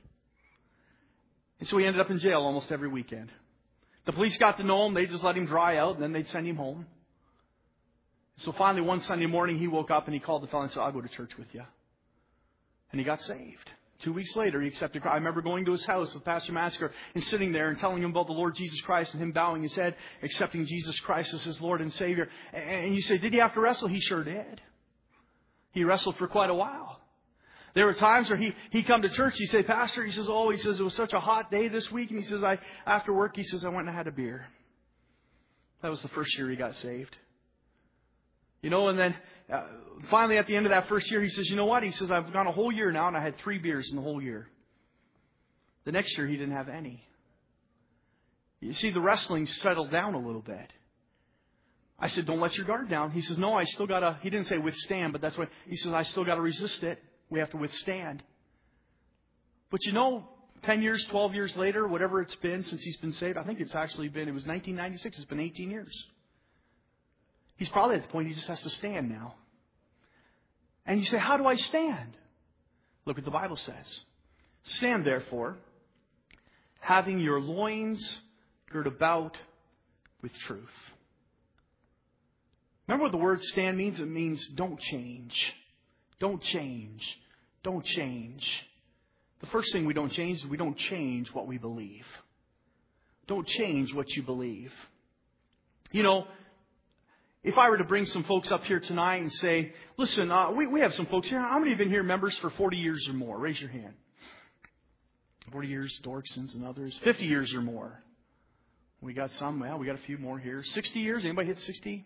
And so he ended up in jail almost every weekend. The police got to know him. They just let him dry out, and then they'd send him home. So finally, one Sunday morning, he woke up and he called the fellow and said, I'll go to church with you. And he got saved. Two weeks later, he accepted Christ. I remember going to his house with Pastor Masker and sitting there and telling him about the Lord Jesus Christ and him bowing his head, accepting Jesus Christ as his Lord and Savior. And you say, did he have to wrestle? He sure did. He wrestled for quite a while. There were times where he, he'd come to church. He'd say, Pastor, he says, oh, he says, it was such a hot day this week. And he says, I after work, he says, I went and had a beer. That was the first year he got saved. You know, and then uh, finally at the end of that first year, he says, you know what? He says, I've gone a whole year now and I had three beers in the whole year. The next year, he didn't have any. You see, the wrestling settled down a little bit. I said, don't let your guard down. He says, no, I still got to, he didn't say withstand, but that's what, he says, I still got to resist it. We have to withstand. But you know, ten years, twelve years later, whatever it's been since he's been saved, I think it's actually been, it was nineteen ninety-six, it's been eighteen years. He's probably at the point he just has to stand now. And you say, how do I stand? Look what the Bible says. Stand therefore, having your loins girt about with truth. Remember what the word stand means? It means don't change. Don't change. Don't change. The first thing we don't change is we don't change what we believe. Don't change what you believe. You know, if I were to bring some folks up here tonight and say, listen, uh, we, we have some folks here. How many have been here members for forty years or more? Raise your hand. forty years, Dorksons and others. fifty years or more. We got some. Well, we got a few more here. sixty years. Anybody hit sixty?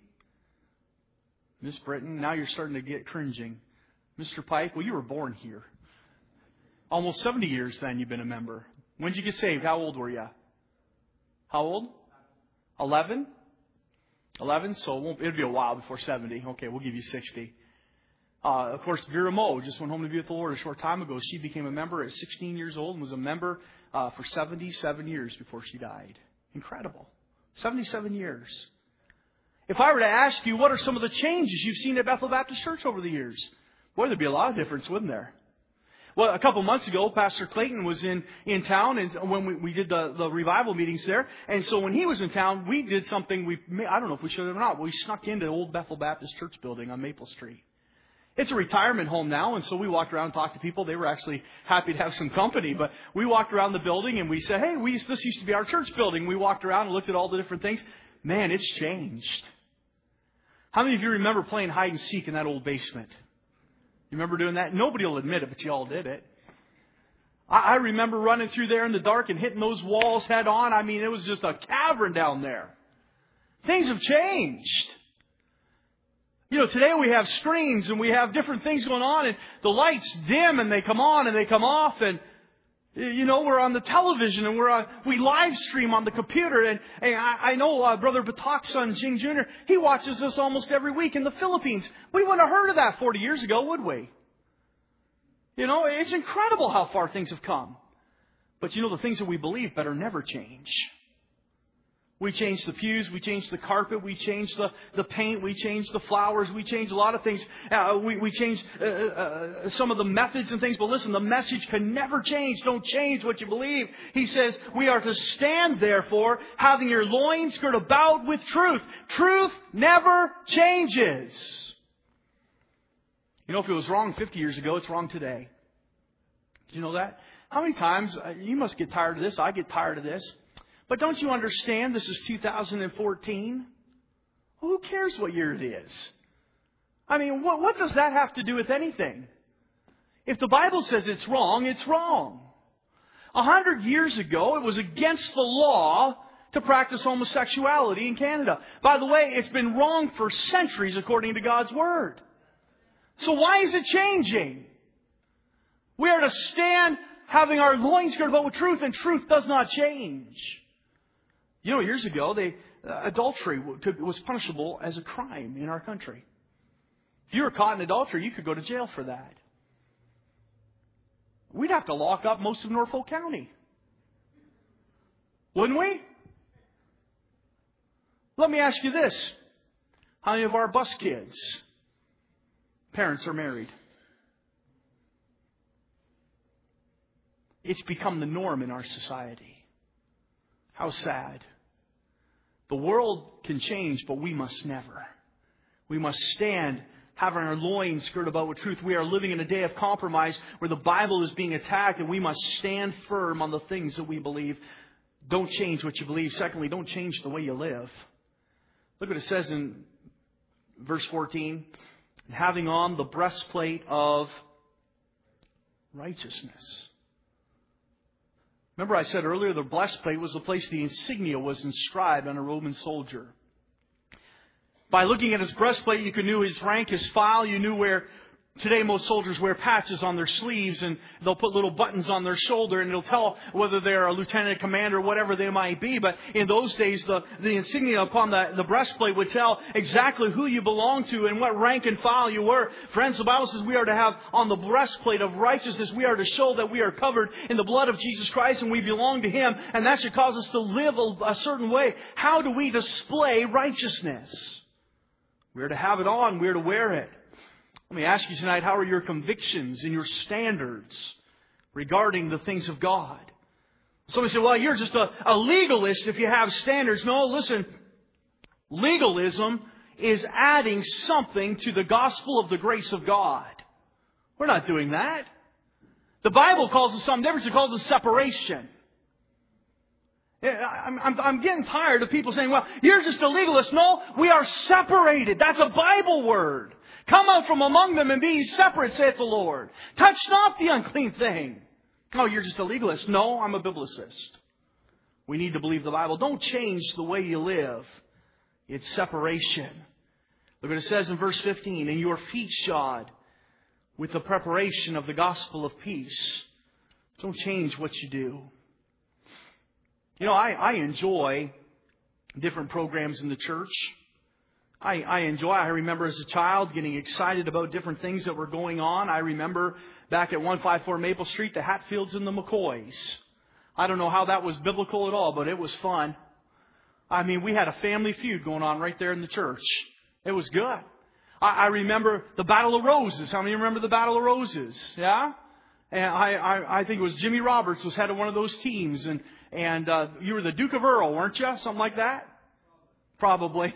Miss Britton, now you're starting to get cringing. Mister Pike, well, you were born here. Almost seventy years then you've been a member. When did you get saved? How old were you? How old? eleven? eleven, so it won't, it'll be a while before seventy. Okay, we'll give you sixty. Uh, of course, Vera Moe just went home to be with the Lord a short time ago. She became a member at sixteen years old and was a member uh, for seventy-seven years before she died. Incredible. seventy-seven years. If I were to ask you, what are some of the changes you've seen at Bethel Baptist Church over the years? Boy, there'd be a lot of difference, wouldn't there? Well, a couple months ago, Pastor Clayton was in, in town, and when we, we did the, the revival meetings there, and so when he was in town, we did something we, I don't know if we should have or not, but we snuck into the old Bethel Baptist Church building on Maple Street. It's a retirement home now, and so we walked around and talked to people. They were actually happy to have some company, but we walked around the building and we said, hey, we, this used to be our church building. We walked around and looked at all the different things. Man, it's changed. How many of you remember playing hide and seek in that old basement? You remember doing that? Nobody will admit it, but you all did it. I, I remember running through there in the dark and hitting those walls head on. I mean, it was just a cavern down there. Things have changed. You know, today we have screens and we have different things going on, and the lights dim and they come on and they come off, and you know, we're on the television and we're on, we live stream on the computer. And, and I, I know uh, Brother Batak's son, Jing Junior, he watches us almost every week in the Philippines. We wouldn't have heard of that forty years ago, would we? You know, it's incredible how far things have come. But you know, the things that we believe better never change. We changed the pews, we changed the carpet, we changed the, the paint, we changed the flowers, we changed a lot of things. Uh, we, we changed uh, uh, some of the methods and things. But listen, the message can never change. Don't change what you believe. He says, we are to stand, therefore, having your loins girt about with truth. Truth never changes. You know, if it was wrong fifty years ago, it's wrong today. Do you know that? How many times, uh, you must get tired of this, I get tired of this. But don't you understand this is two thousand fourteen? Well, who cares what year it is? I mean, what, what does that have to do with anything? If the Bible says it's wrong, it's wrong. A hundred years ago, it was against the law to practice homosexuality in Canada. By the way, it's been wrong for centuries according to God's Word. So why is it changing? We are to stand having our loins girded about with truth, and truth does not change. You know, years ago, they, uh, adultery was punishable as a crime in our country. If you were caught in adultery, you could go to jail for that. We'd have to lock up most of Norfolk County. Wouldn't we? Let me ask you this. How many of our bus kids' parents are married? It's become the norm in our society. How sad. The world can change, but we must never. We must stand, having our loins girded about with truth. We are living in a day of compromise where the Bible is being attacked, and we must stand firm on the things that we believe. Don't change what you believe. Secondly, don't change the way you live. Look what it says in verse fourteen. Having on the breastplate of righteousness. Remember I said earlier the breastplate was the place the insignia was inscribed on a Roman soldier. By looking at his breastplate, you knew his rank, his file. You knew where today most soldiers wear patches on their sleeves, and they'll put little buttons on their shoulder, and it'll tell whether they're a lieutenant, commander, whatever they might be. But in those days, the, the insignia upon the, the breastplate would tell exactly who you belong to and what rank and file you were. Friends, the Bible says we are to have on the breastplate of righteousness, we are to show that we are covered in the blood of Jesus Christ and we belong to Him, and that should cause us to live a, a certain way. How do we display righteousness? We're to have it on. We're to wear it. Let me ask you tonight, how are your convictions and your standards regarding the things of God? Somebody say, well, you're just a, a legalist if you have standards. No, listen. Legalism is adding something to the gospel of the grace of God. We're not doing that. The Bible calls it something different. It calls it separation. I'm, I'm, I'm getting tired of people saying, well, you're just a legalist. No, we are separated. That's a Bible word. Come out from among them and be ye separate, saith the Lord. Touch not the unclean thing. Oh, you're just a legalist. No, I'm a biblicist. We need to believe the Bible. Don't change the way you live. It's separation. Look what it says in verse fifteen. And your feet shod with the preparation of the gospel of peace. Don't change what you do. You know, I, I enjoy different programs in the church. I, I enjoy, I remember as a child getting excited about different things that were going on. I remember back at one fifty-four Maple Street, the Hatfields and the McCoys. I don't know how that was biblical at all, but it was fun. I mean, we had a family feud going on right there in the church. It was good. I, I remember the Battle of Roses. How many remember the Battle of Roses? Yeah? And I, I, I think it was Jimmy Roberts was head of one of those teams. And, and uh, you were the Duke of Earl, weren't you? Something like that? Probably.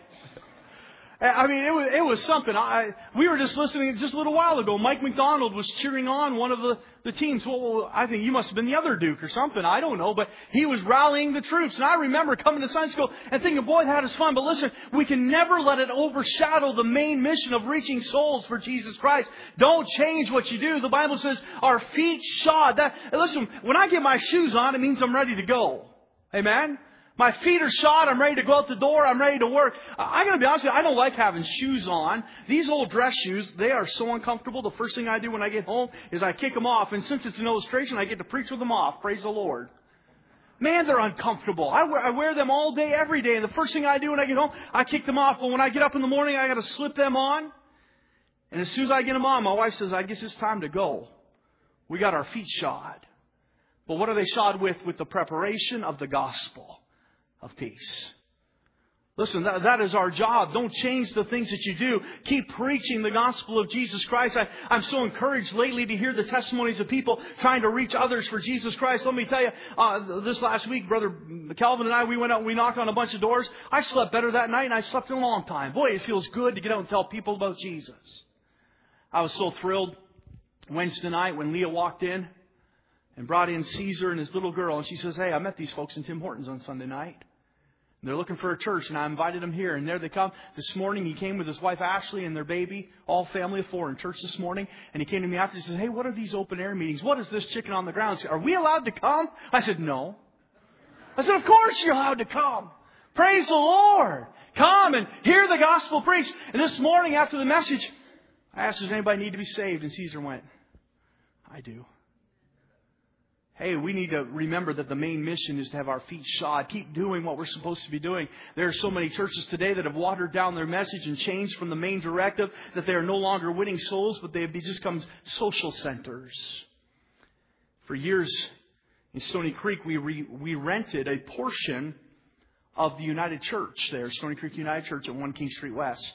I mean, it was, it was something. I, we were just listening just a little while ago. Mike McDonald was cheering on one of the, the teams. Well, I think you must have been the other Duke or something. I don't know. But he was rallying the troops. And I remember coming to Sunday school and thinking, boy, that is fun. But listen, we can never let it overshadow the main mission of reaching souls for Jesus Christ. Don't change what you do. The Bible says our feet shod. That, listen, when I get my shoes on, it means I'm ready to go. Amen? My feet are shod. I'm ready to go out the door. I'm ready to work. I'm going to be honest with you. I don't like having shoes on. These old dress shoes, they are so uncomfortable. The first thing I do when I get home is I kick them off. And since it's an illustration, I get to preach with them off. Praise the Lord. Man, they're uncomfortable. I wear, I wear them all day, every day. And the first thing I do when I get home, I kick them off. But when I get up in the morning, I got to slip them on. And as soon as I get them on, my wife says, I guess it's time to go. We got our feet shod. But what are they shod with? With the preparation of the gospel of peace. Listen, that, that is our job. Don't change the things that you do. Keep preaching the gospel of Jesus Christ. I, I'm so encouraged lately to hear the testimonies of people trying to reach others for Jesus Christ. Let me tell you, uh, this last week, Brother Calvin and I, we went out and we knocked on a bunch of doors. I slept better that night and I slept in a long time. Boy, it feels good to get out and tell people about Jesus. I was so thrilled Wednesday night when Leah walked in and brought in Caesar and his little girl. And she says, hey, I met these folks in Tim Hortons on Sunday night. They're looking for a church, and I invited them here. And there they come. This morning, he came with his wife, Ashley, and their baby, all family of four, in church this morning. And he came to me after and says, hey, what are these open-air meetings? What is this chicken on the ground? Said, are we allowed to come? I said, no. I said, of course you're allowed to come. Praise the Lord. Come and hear the gospel preached. And this morning, after the message, I asked, does anybody need to be saved? And Caesar went, I do. Hey, we need to remember that the main mission is to have our feet shod. Keep doing what we're supposed to be doing. There are so many churches today that have watered down their message and changed from the main directive, that they are no longer winning souls, but they have just become social centers. For years in Stony Creek, we re, we rented a portion of the United Church there, Stony Creek United Church at one King Street West.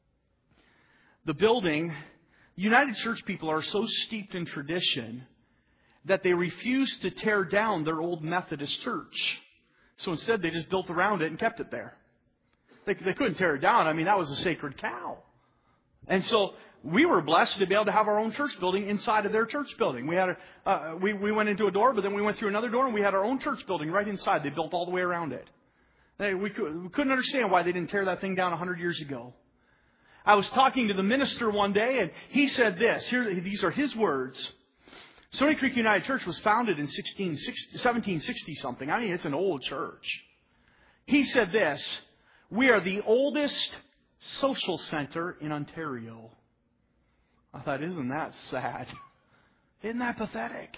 The building, United Church people are so steeped in tradition that they refused to tear down their old Methodist church. So instead, they just built around it and kept it there. They, they couldn't tear it down. I mean, that was a sacred cow. And so we were blessed to be able to have our own church building inside of their church building. We had a, uh, we, we went into a door, but then we went through another door, and we had our own church building right inside. They built all the way around it. They, we, could, we couldn't understand why they didn't tear that thing down a hundred years ago. I was talking to the minister one day, and he said this. Here, these are his words. Stony Creek United Church was founded in seventeen sixty something. I mean, it's an old church. He said this, we are the oldest social center in Ontario. I thought, isn't that sad? Isn't that pathetic?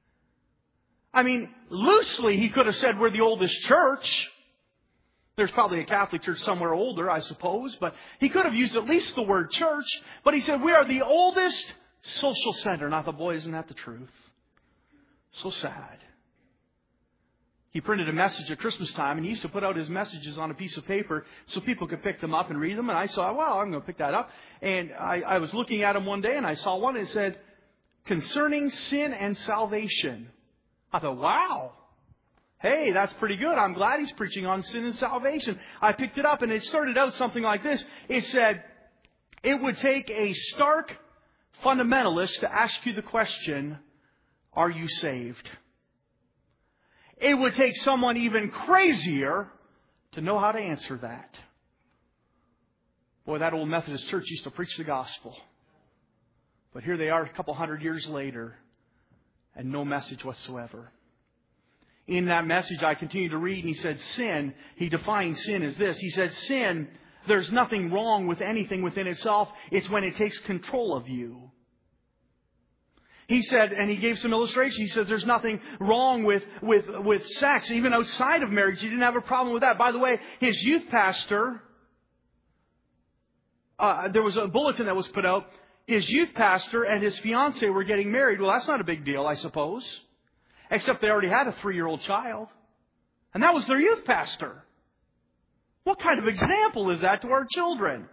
I mean, loosely he could have said we're the oldest church. There's probably a Catholic church somewhere older, I suppose, but he could have used at least the word church. But he said we are the oldest social center. And I thought, boy, isn't that the truth? So sad. He printed a message at Christmas time, and he used to put out his messages on a piece of paper so people could pick them up and read them. And I saw, well, I'm going to pick that up. And I, I was looking at them one day, and I saw one that said, concerning sin and salvation. I thought, wow. Hey, that's pretty good. I'm glad he's preaching on sin and salvation. I picked it up, and it started out something like this. It said, it would take a stark fundamentalist to ask you the question, are you saved? It would take someone even crazier to know how to answer that. Boy, that old Methodist church used to preach the gospel. But here they are a couple hundred years later, and no message whatsoever. In that message, I continued to read, and he said, sin, he defined sin as this. He said, sin, there's nothing wrong with anything within itself. It's when it takes control of you. He said, and he gave some illustrations. He said there's nothing wrong with, with, with sex. Even outside of marriage, he didn't have a problem with that. By the way, his youth pastor, uh, there was a bulletin that was put out. His youth pastor and his fiancée were getting married. Well, that's not a big deal, I suppose. Except they already had a three-year-old child. And that was their youth pastor. What kind of example is that to our children?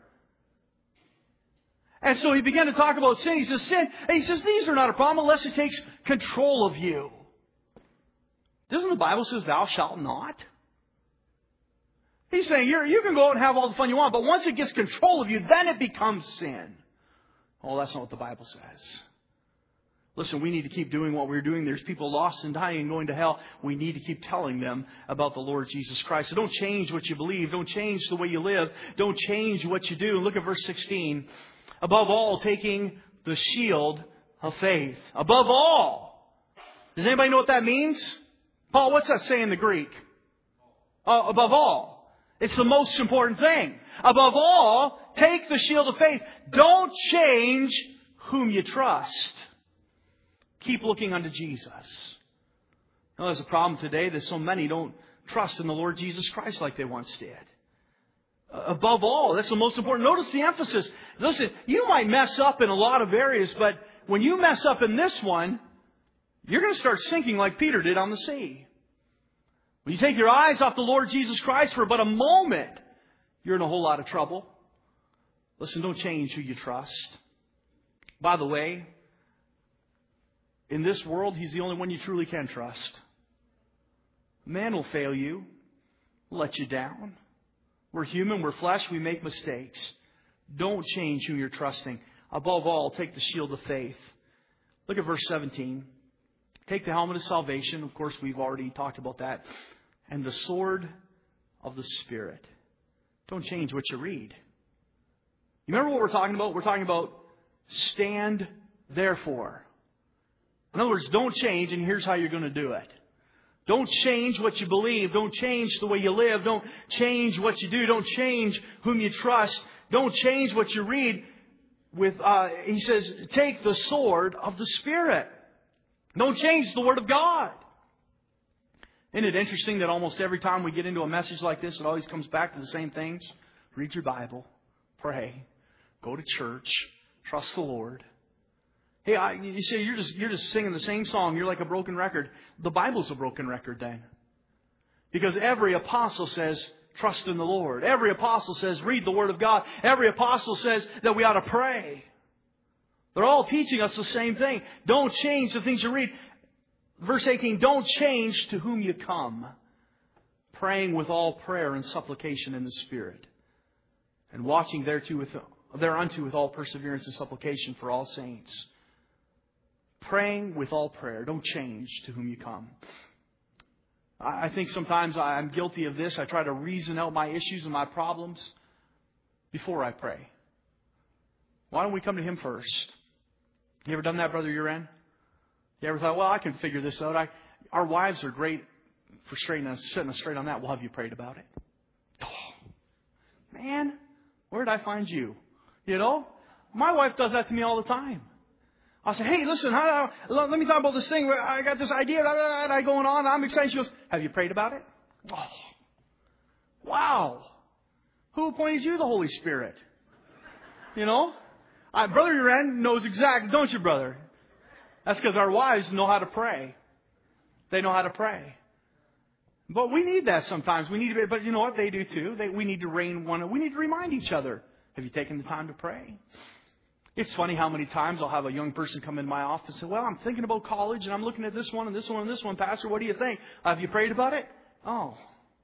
And so he began to talk about sin. He says, sin, and he says, these are not a problem unless it takes control of you. Doesn't the Bible say, thou shalt not? He's saying, You're, you can go out and have all the fun you want, but once it gets control of you, then it becomes sin. Oh, that's not what the Bible says. Listen, we need to keep doing what we're doing. There's people lost and dying and going to hell. We need to keep telling them about the Lord Jesus Christ. So don't change what you believe. Don't change the way you live. Don't change what you do. Look at verse sixteen. Above all, taking the shield of faith. Above all. Does anybody know what that means? Paul, what's that say in the Greek? Uh, above all. It's the most important thing. Above all, take the shield of faith. Don't change whom you trust. Keep looking unto Jesus. Now, there's a problem today that so many don't trust in the Lord Jesus Christ like they once did. Uh, above all, that's the most important. Notice the emphasis. Listen, you might mess up in a lot of areas, but when you mess up in this one, you're going to start sinking like Peter did on the sea. When you take your eyes off the Lord Jesus Christ for but a moment, you're in a whole lot of trouble. Listen, don't change who you trust. By the way, in this world, He's the only one you truly can trust. Man will fail you, let you down. We're human, we're flesh, we make mistakes. Don't change who you're trusting. Above all, take the shield of faith. Look at verse seventeen. Take the helmet of salvation. Of course, we've already talked about that. And the sword of the Spirit. Don't change what you read. You remember what we're talking about? We're talking about stand therefore. In other words, don't change, and here's how you're going to do it. Don't change what you believe. Don't change the way you live. Don't change what you do. Don't change whom you trust. Don't change what you read. With uh, he says, take the sword of the Spirit. Don't change the Word of God. Isn't it interesting that almost every time we get into a message like this, it always comes back to the same things? Read your Bible. Pray. Go to church. Trust the Lord. Hey, I, you say you're just you're just singing the same song. You're like a broken record. The Bible's a broken record then. Because every apostle says, trust in the Lord. Every apostle says, read the Word of God. Every apostle says that we ought to pray. They're all teaching us the same thing. Don't change the things you read. Verse eighteen, don't change to whom you come. Praying with all prayer and supplication in the Spirit. And watching thereto with, thereunto with all perseverance and supplication for all saints. Praying with all prayer. Don't change to whom you come. I think sometimes I'm guilty of this. I try to reason out my issues and my problems before I pray. Why don't we come to Him first? You ever done that, Brother Uren? You ever thought, well, I can figure this out. I, our wives are great for straightening us, setting us straight on that. Well, have you prayed about it? Oh, man, where did I find you? You know, my wife does that to me all the time. I'll say, hey, listen, how, let me talk about this thing. I got this idea and I going on. I'm excited. She goes, have you prayed about it? Oh, wow. Who appointed you the Holy Spirit? You know, uh, Brother Uren knows exactly, don't you, brother? That's because our wives know how to pray. They know how to pray. But we need that sometimes. We need to be, but you know what they do too? They, we need to rein one. We need to remind each other. Have you taken the time to pray? It's funny how many times I'll have a young person come in my office and say, well, I'm thinking about college and I'm looking at this one and this one and this one. Pastor, what do you think? Have you prayed about it? Oh,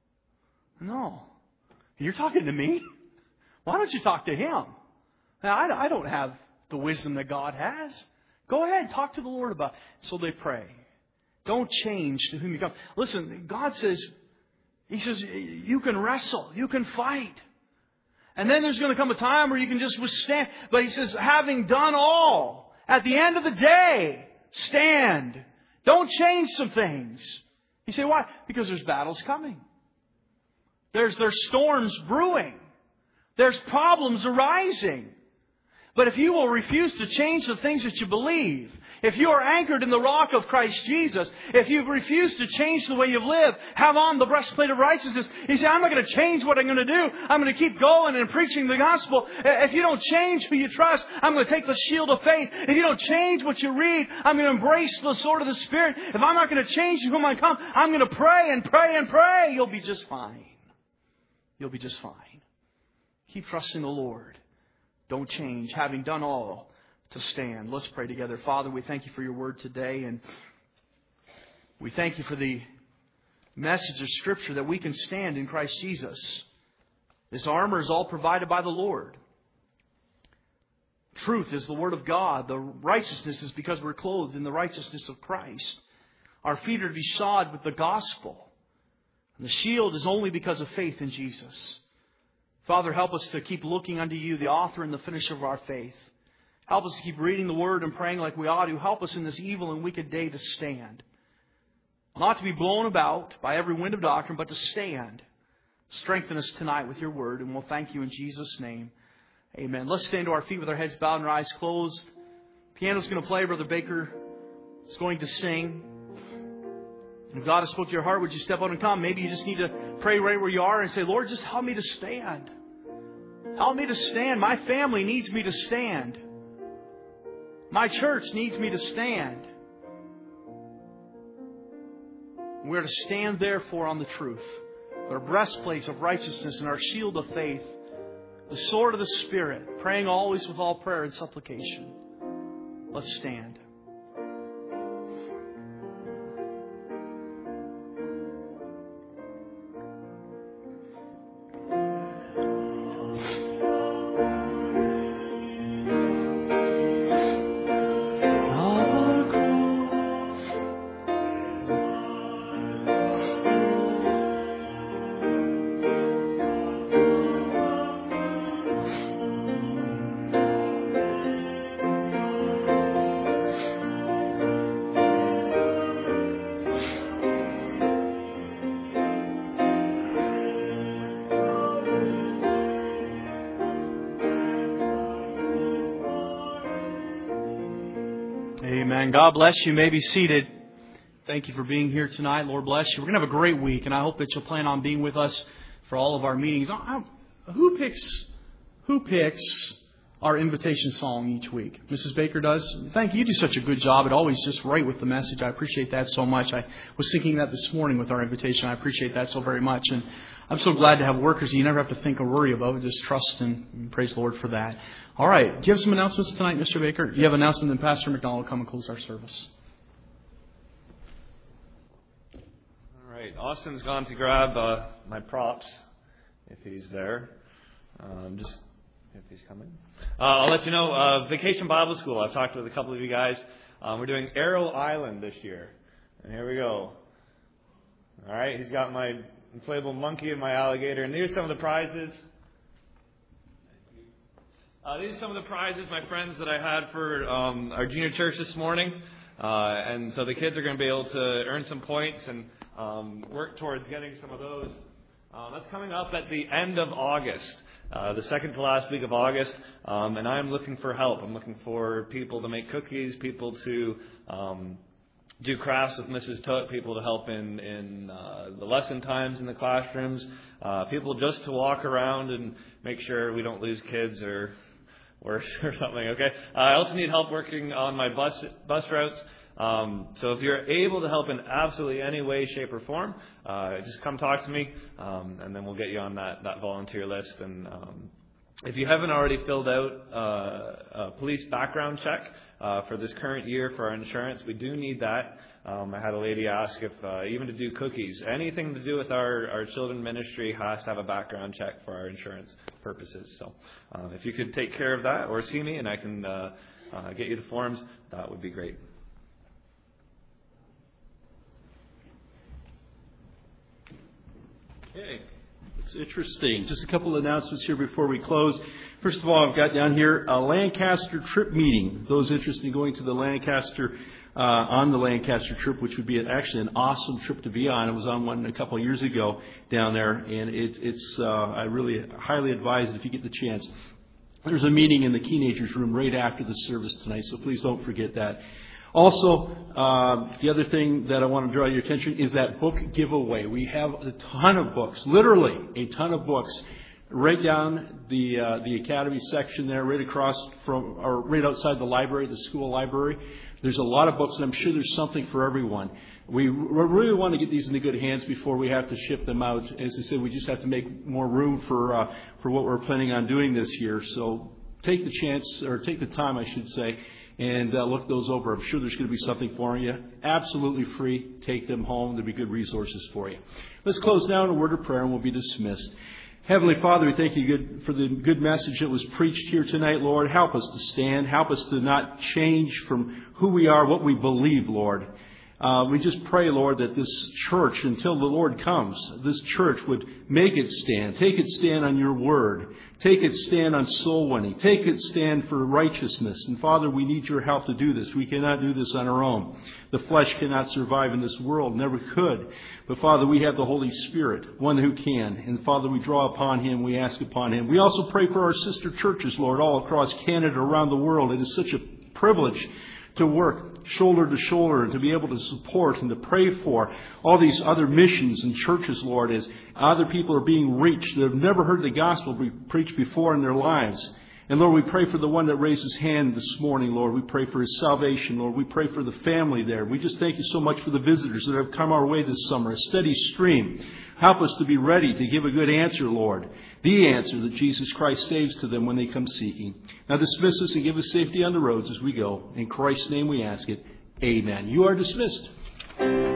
no. You're talking to me? Why don't you talk to Him? Now, I, I don't have the wisdom that God has. Go ahead, talk to the Lord about it. So they pray. Don't change to whom you come. Listen, God says, He says, you can wrestle, you can fight. And then there's going to come a time where you can just withstand. But He says, having done all, at the end of the day, stand. Don't change some things. You say, why? Because there's battles coming. There's, there's storms brewing. There's problems arising. But if you will refuse to change the things that you believe, if you are anchored in the rock of Christ Jesus, if you refuse to change the way you've lived, have on the breastplate of righteousness, you say, I'm not going to change what I'm going to do. I'm going to keep going and preaching the gospel. If you don't change who you trust, I'm going to take the shield of faith. If you don't change what you read, I'm going to embrace the sword of the Spirit. If I'm not going to change whom I come, I'm going to pray and pray and pray. You'll be just fine. you'll be just fine. Keep trusting the Lord. Don't change, having done all to stand. Let's pray together. Father, we thank you for your word today, and we thank you for the message of Scripture that we can stand in Christ Jesus. This armor is all provided by the Lord. Truth is the Word of God. The righteousness is because we're clothed in the righteousness of Christ. Our feet are to be shod with the gospel. And the shield is only because of faith in Jesus. Father, help us to keep looking unto you, the author and the finisher of our faith. Help us to keep reading the Word and praying like we ought to. Help us in this evil and wicked day to stand. Not to be blown about by every wind of doctrine, but to stand. Strengthen us tonight with your Word, and we'll thank you in Jesus' name. Amen. Let's stand to our feet with our heads bowed and our eyes closed. Piano's going to play. Brother Baker is going to sing. If God has spoke to your heart, would you step out and come? Maybe you just need to pray right where you are and say, Lord, just help me to stand. Help me to stand. My family needs me to stand. My church needs me to stand. We're to stand therefore on the truth. Our breastplates of righteousness and our shield of faith. The sword of the Spirit. Praying always with all prayer and supplication. Let's stand. Amen. God bless you. You may be seated. Thank you for being here tonight. Lord bless you. We're going to have a great week, and I hope that you'll plan on being with us for all of our meetings. Who picks, who picks our invitation song each week? Missus Baker does. Thank you. You do such a good job. It always just right with the message. I appreciate that so much. I was thinking that this morning with our invitation. I appreciate that so very much. And I'm so glad to have workers you never have to think or worry about. Just trust and praise the Lord for that. All right. Do you have some announcements tonight, Mister Baker? You have an announcement, then Pastor McDonald will come and close our service. All right. Austin's gone to grab uh, my props, if he's there. Um, just if he's coming. Uh, I'll let you know. Uh, Vacation Bible School. I've talked with a couple of you guys. Um, we're doing Arrow Island this year. And here we go. All right. He's got my inflatable monkey and my alligator. And these are some of the prizes. Uh, these are some of the prizes, my friends, that I had for um, our junior church this morning. Uh, and so the kids are going to be able to earn some points and um, work towards getting some of those. Uh, that's coming up at the end of August, uh, the second to last week of August. Um, and I'm looking for help. I'm looking for people to make cookies, people to um, do crafts with Missus Took, people to help in, in uh, the lesson times in the classrooms, uh, people just to walk around and make sure we don't lose kids or worse or something, okay? Uh, I also need help working on my bus bus routes. Um, so if you're able to help in absolutely any way, shape, or form, uh, just come talk to me, um, and then we'll get you on that, that volunteer list. And um, if you haven't already filled out uh, a police background check uh, for this current year for our insurance, we do need that. Um, I had a lady ask if uh, even to do cookies, anything to do with our, our children ministry has to have a background check for our insurance purposes. So um, if you could take care of that or see me and I can uh, uh, get you the forms, that would be great. Okay. It's interesting. Just a couple of announcements here before we close. First of all, I've got down here a Lancaster trip meeting. Those interested in going to the Lancaster Uh, on the Lancaster trip, which would be actually an awesome trip to be on. I was on one a couple of years ago down there, and it, it's uh, I really highly advise it if you get the chance. There's a meeting in the teenagers' room right after the service tonight, so please don't forget that. Also, uh, the other thing that I want to draw your attention is that book giveaway. We have a ton of books, literally a ton of books, right down the uh, the academy section there, right across from, or right outside the library, the school library. There's a lot of books, and I'm sure there's something for everyone. We really want to get these into good hands before we have to ship them out. As I said, we just have to make more room for uh, for what we're planning on doing this year. So take the chance, or take the time, I should say, and uh, look those over. I'm sure there's going to be something for you. Absolutely free. Take them home. There'll be good resources for you. Let's close now in a word of prayer, and we'll be dismissed. Heavenly Father, we thank you good for the good message that was preached here tonight, Lord. Help us to stand. Help us to not change from who we are, what we believe, Lord. Uh, we just pray, Lord, that this church, until the Lord comes, this church would make it stand. Take its stand on your word. Take its stand on soul winning. Take its stand for righteousness. And Father, we need your help to do this. We cannot do this on our own. The flesh cannot survive in this world, never could. But Father, we have the Holy Spirit, one who can. And Father, we draw upon him, we ask upon him. We also pray for our sister churches, Lord, all across Canada, around the world. It is such a privilege to work shoulder to shoulder and to be able to support and to pray for all these other missions and churches, Lord, as other people are being reached that have never heard the gospel be preached before in their lives. And Lord, we pray for the one that raised his hand this morning, Lord. We pray for his salvation, Lord. We pray for the family there. We just thank you so much for the visitors that have come our way this summer, a steady stream. Help us to be ready to give a good answer, Lord. The answer that Jesus Christ saves to them when they come seeking. Now dismiss us and give us safety on the roads as we go. In Christ's name we ask it. Amen. You are dismissed.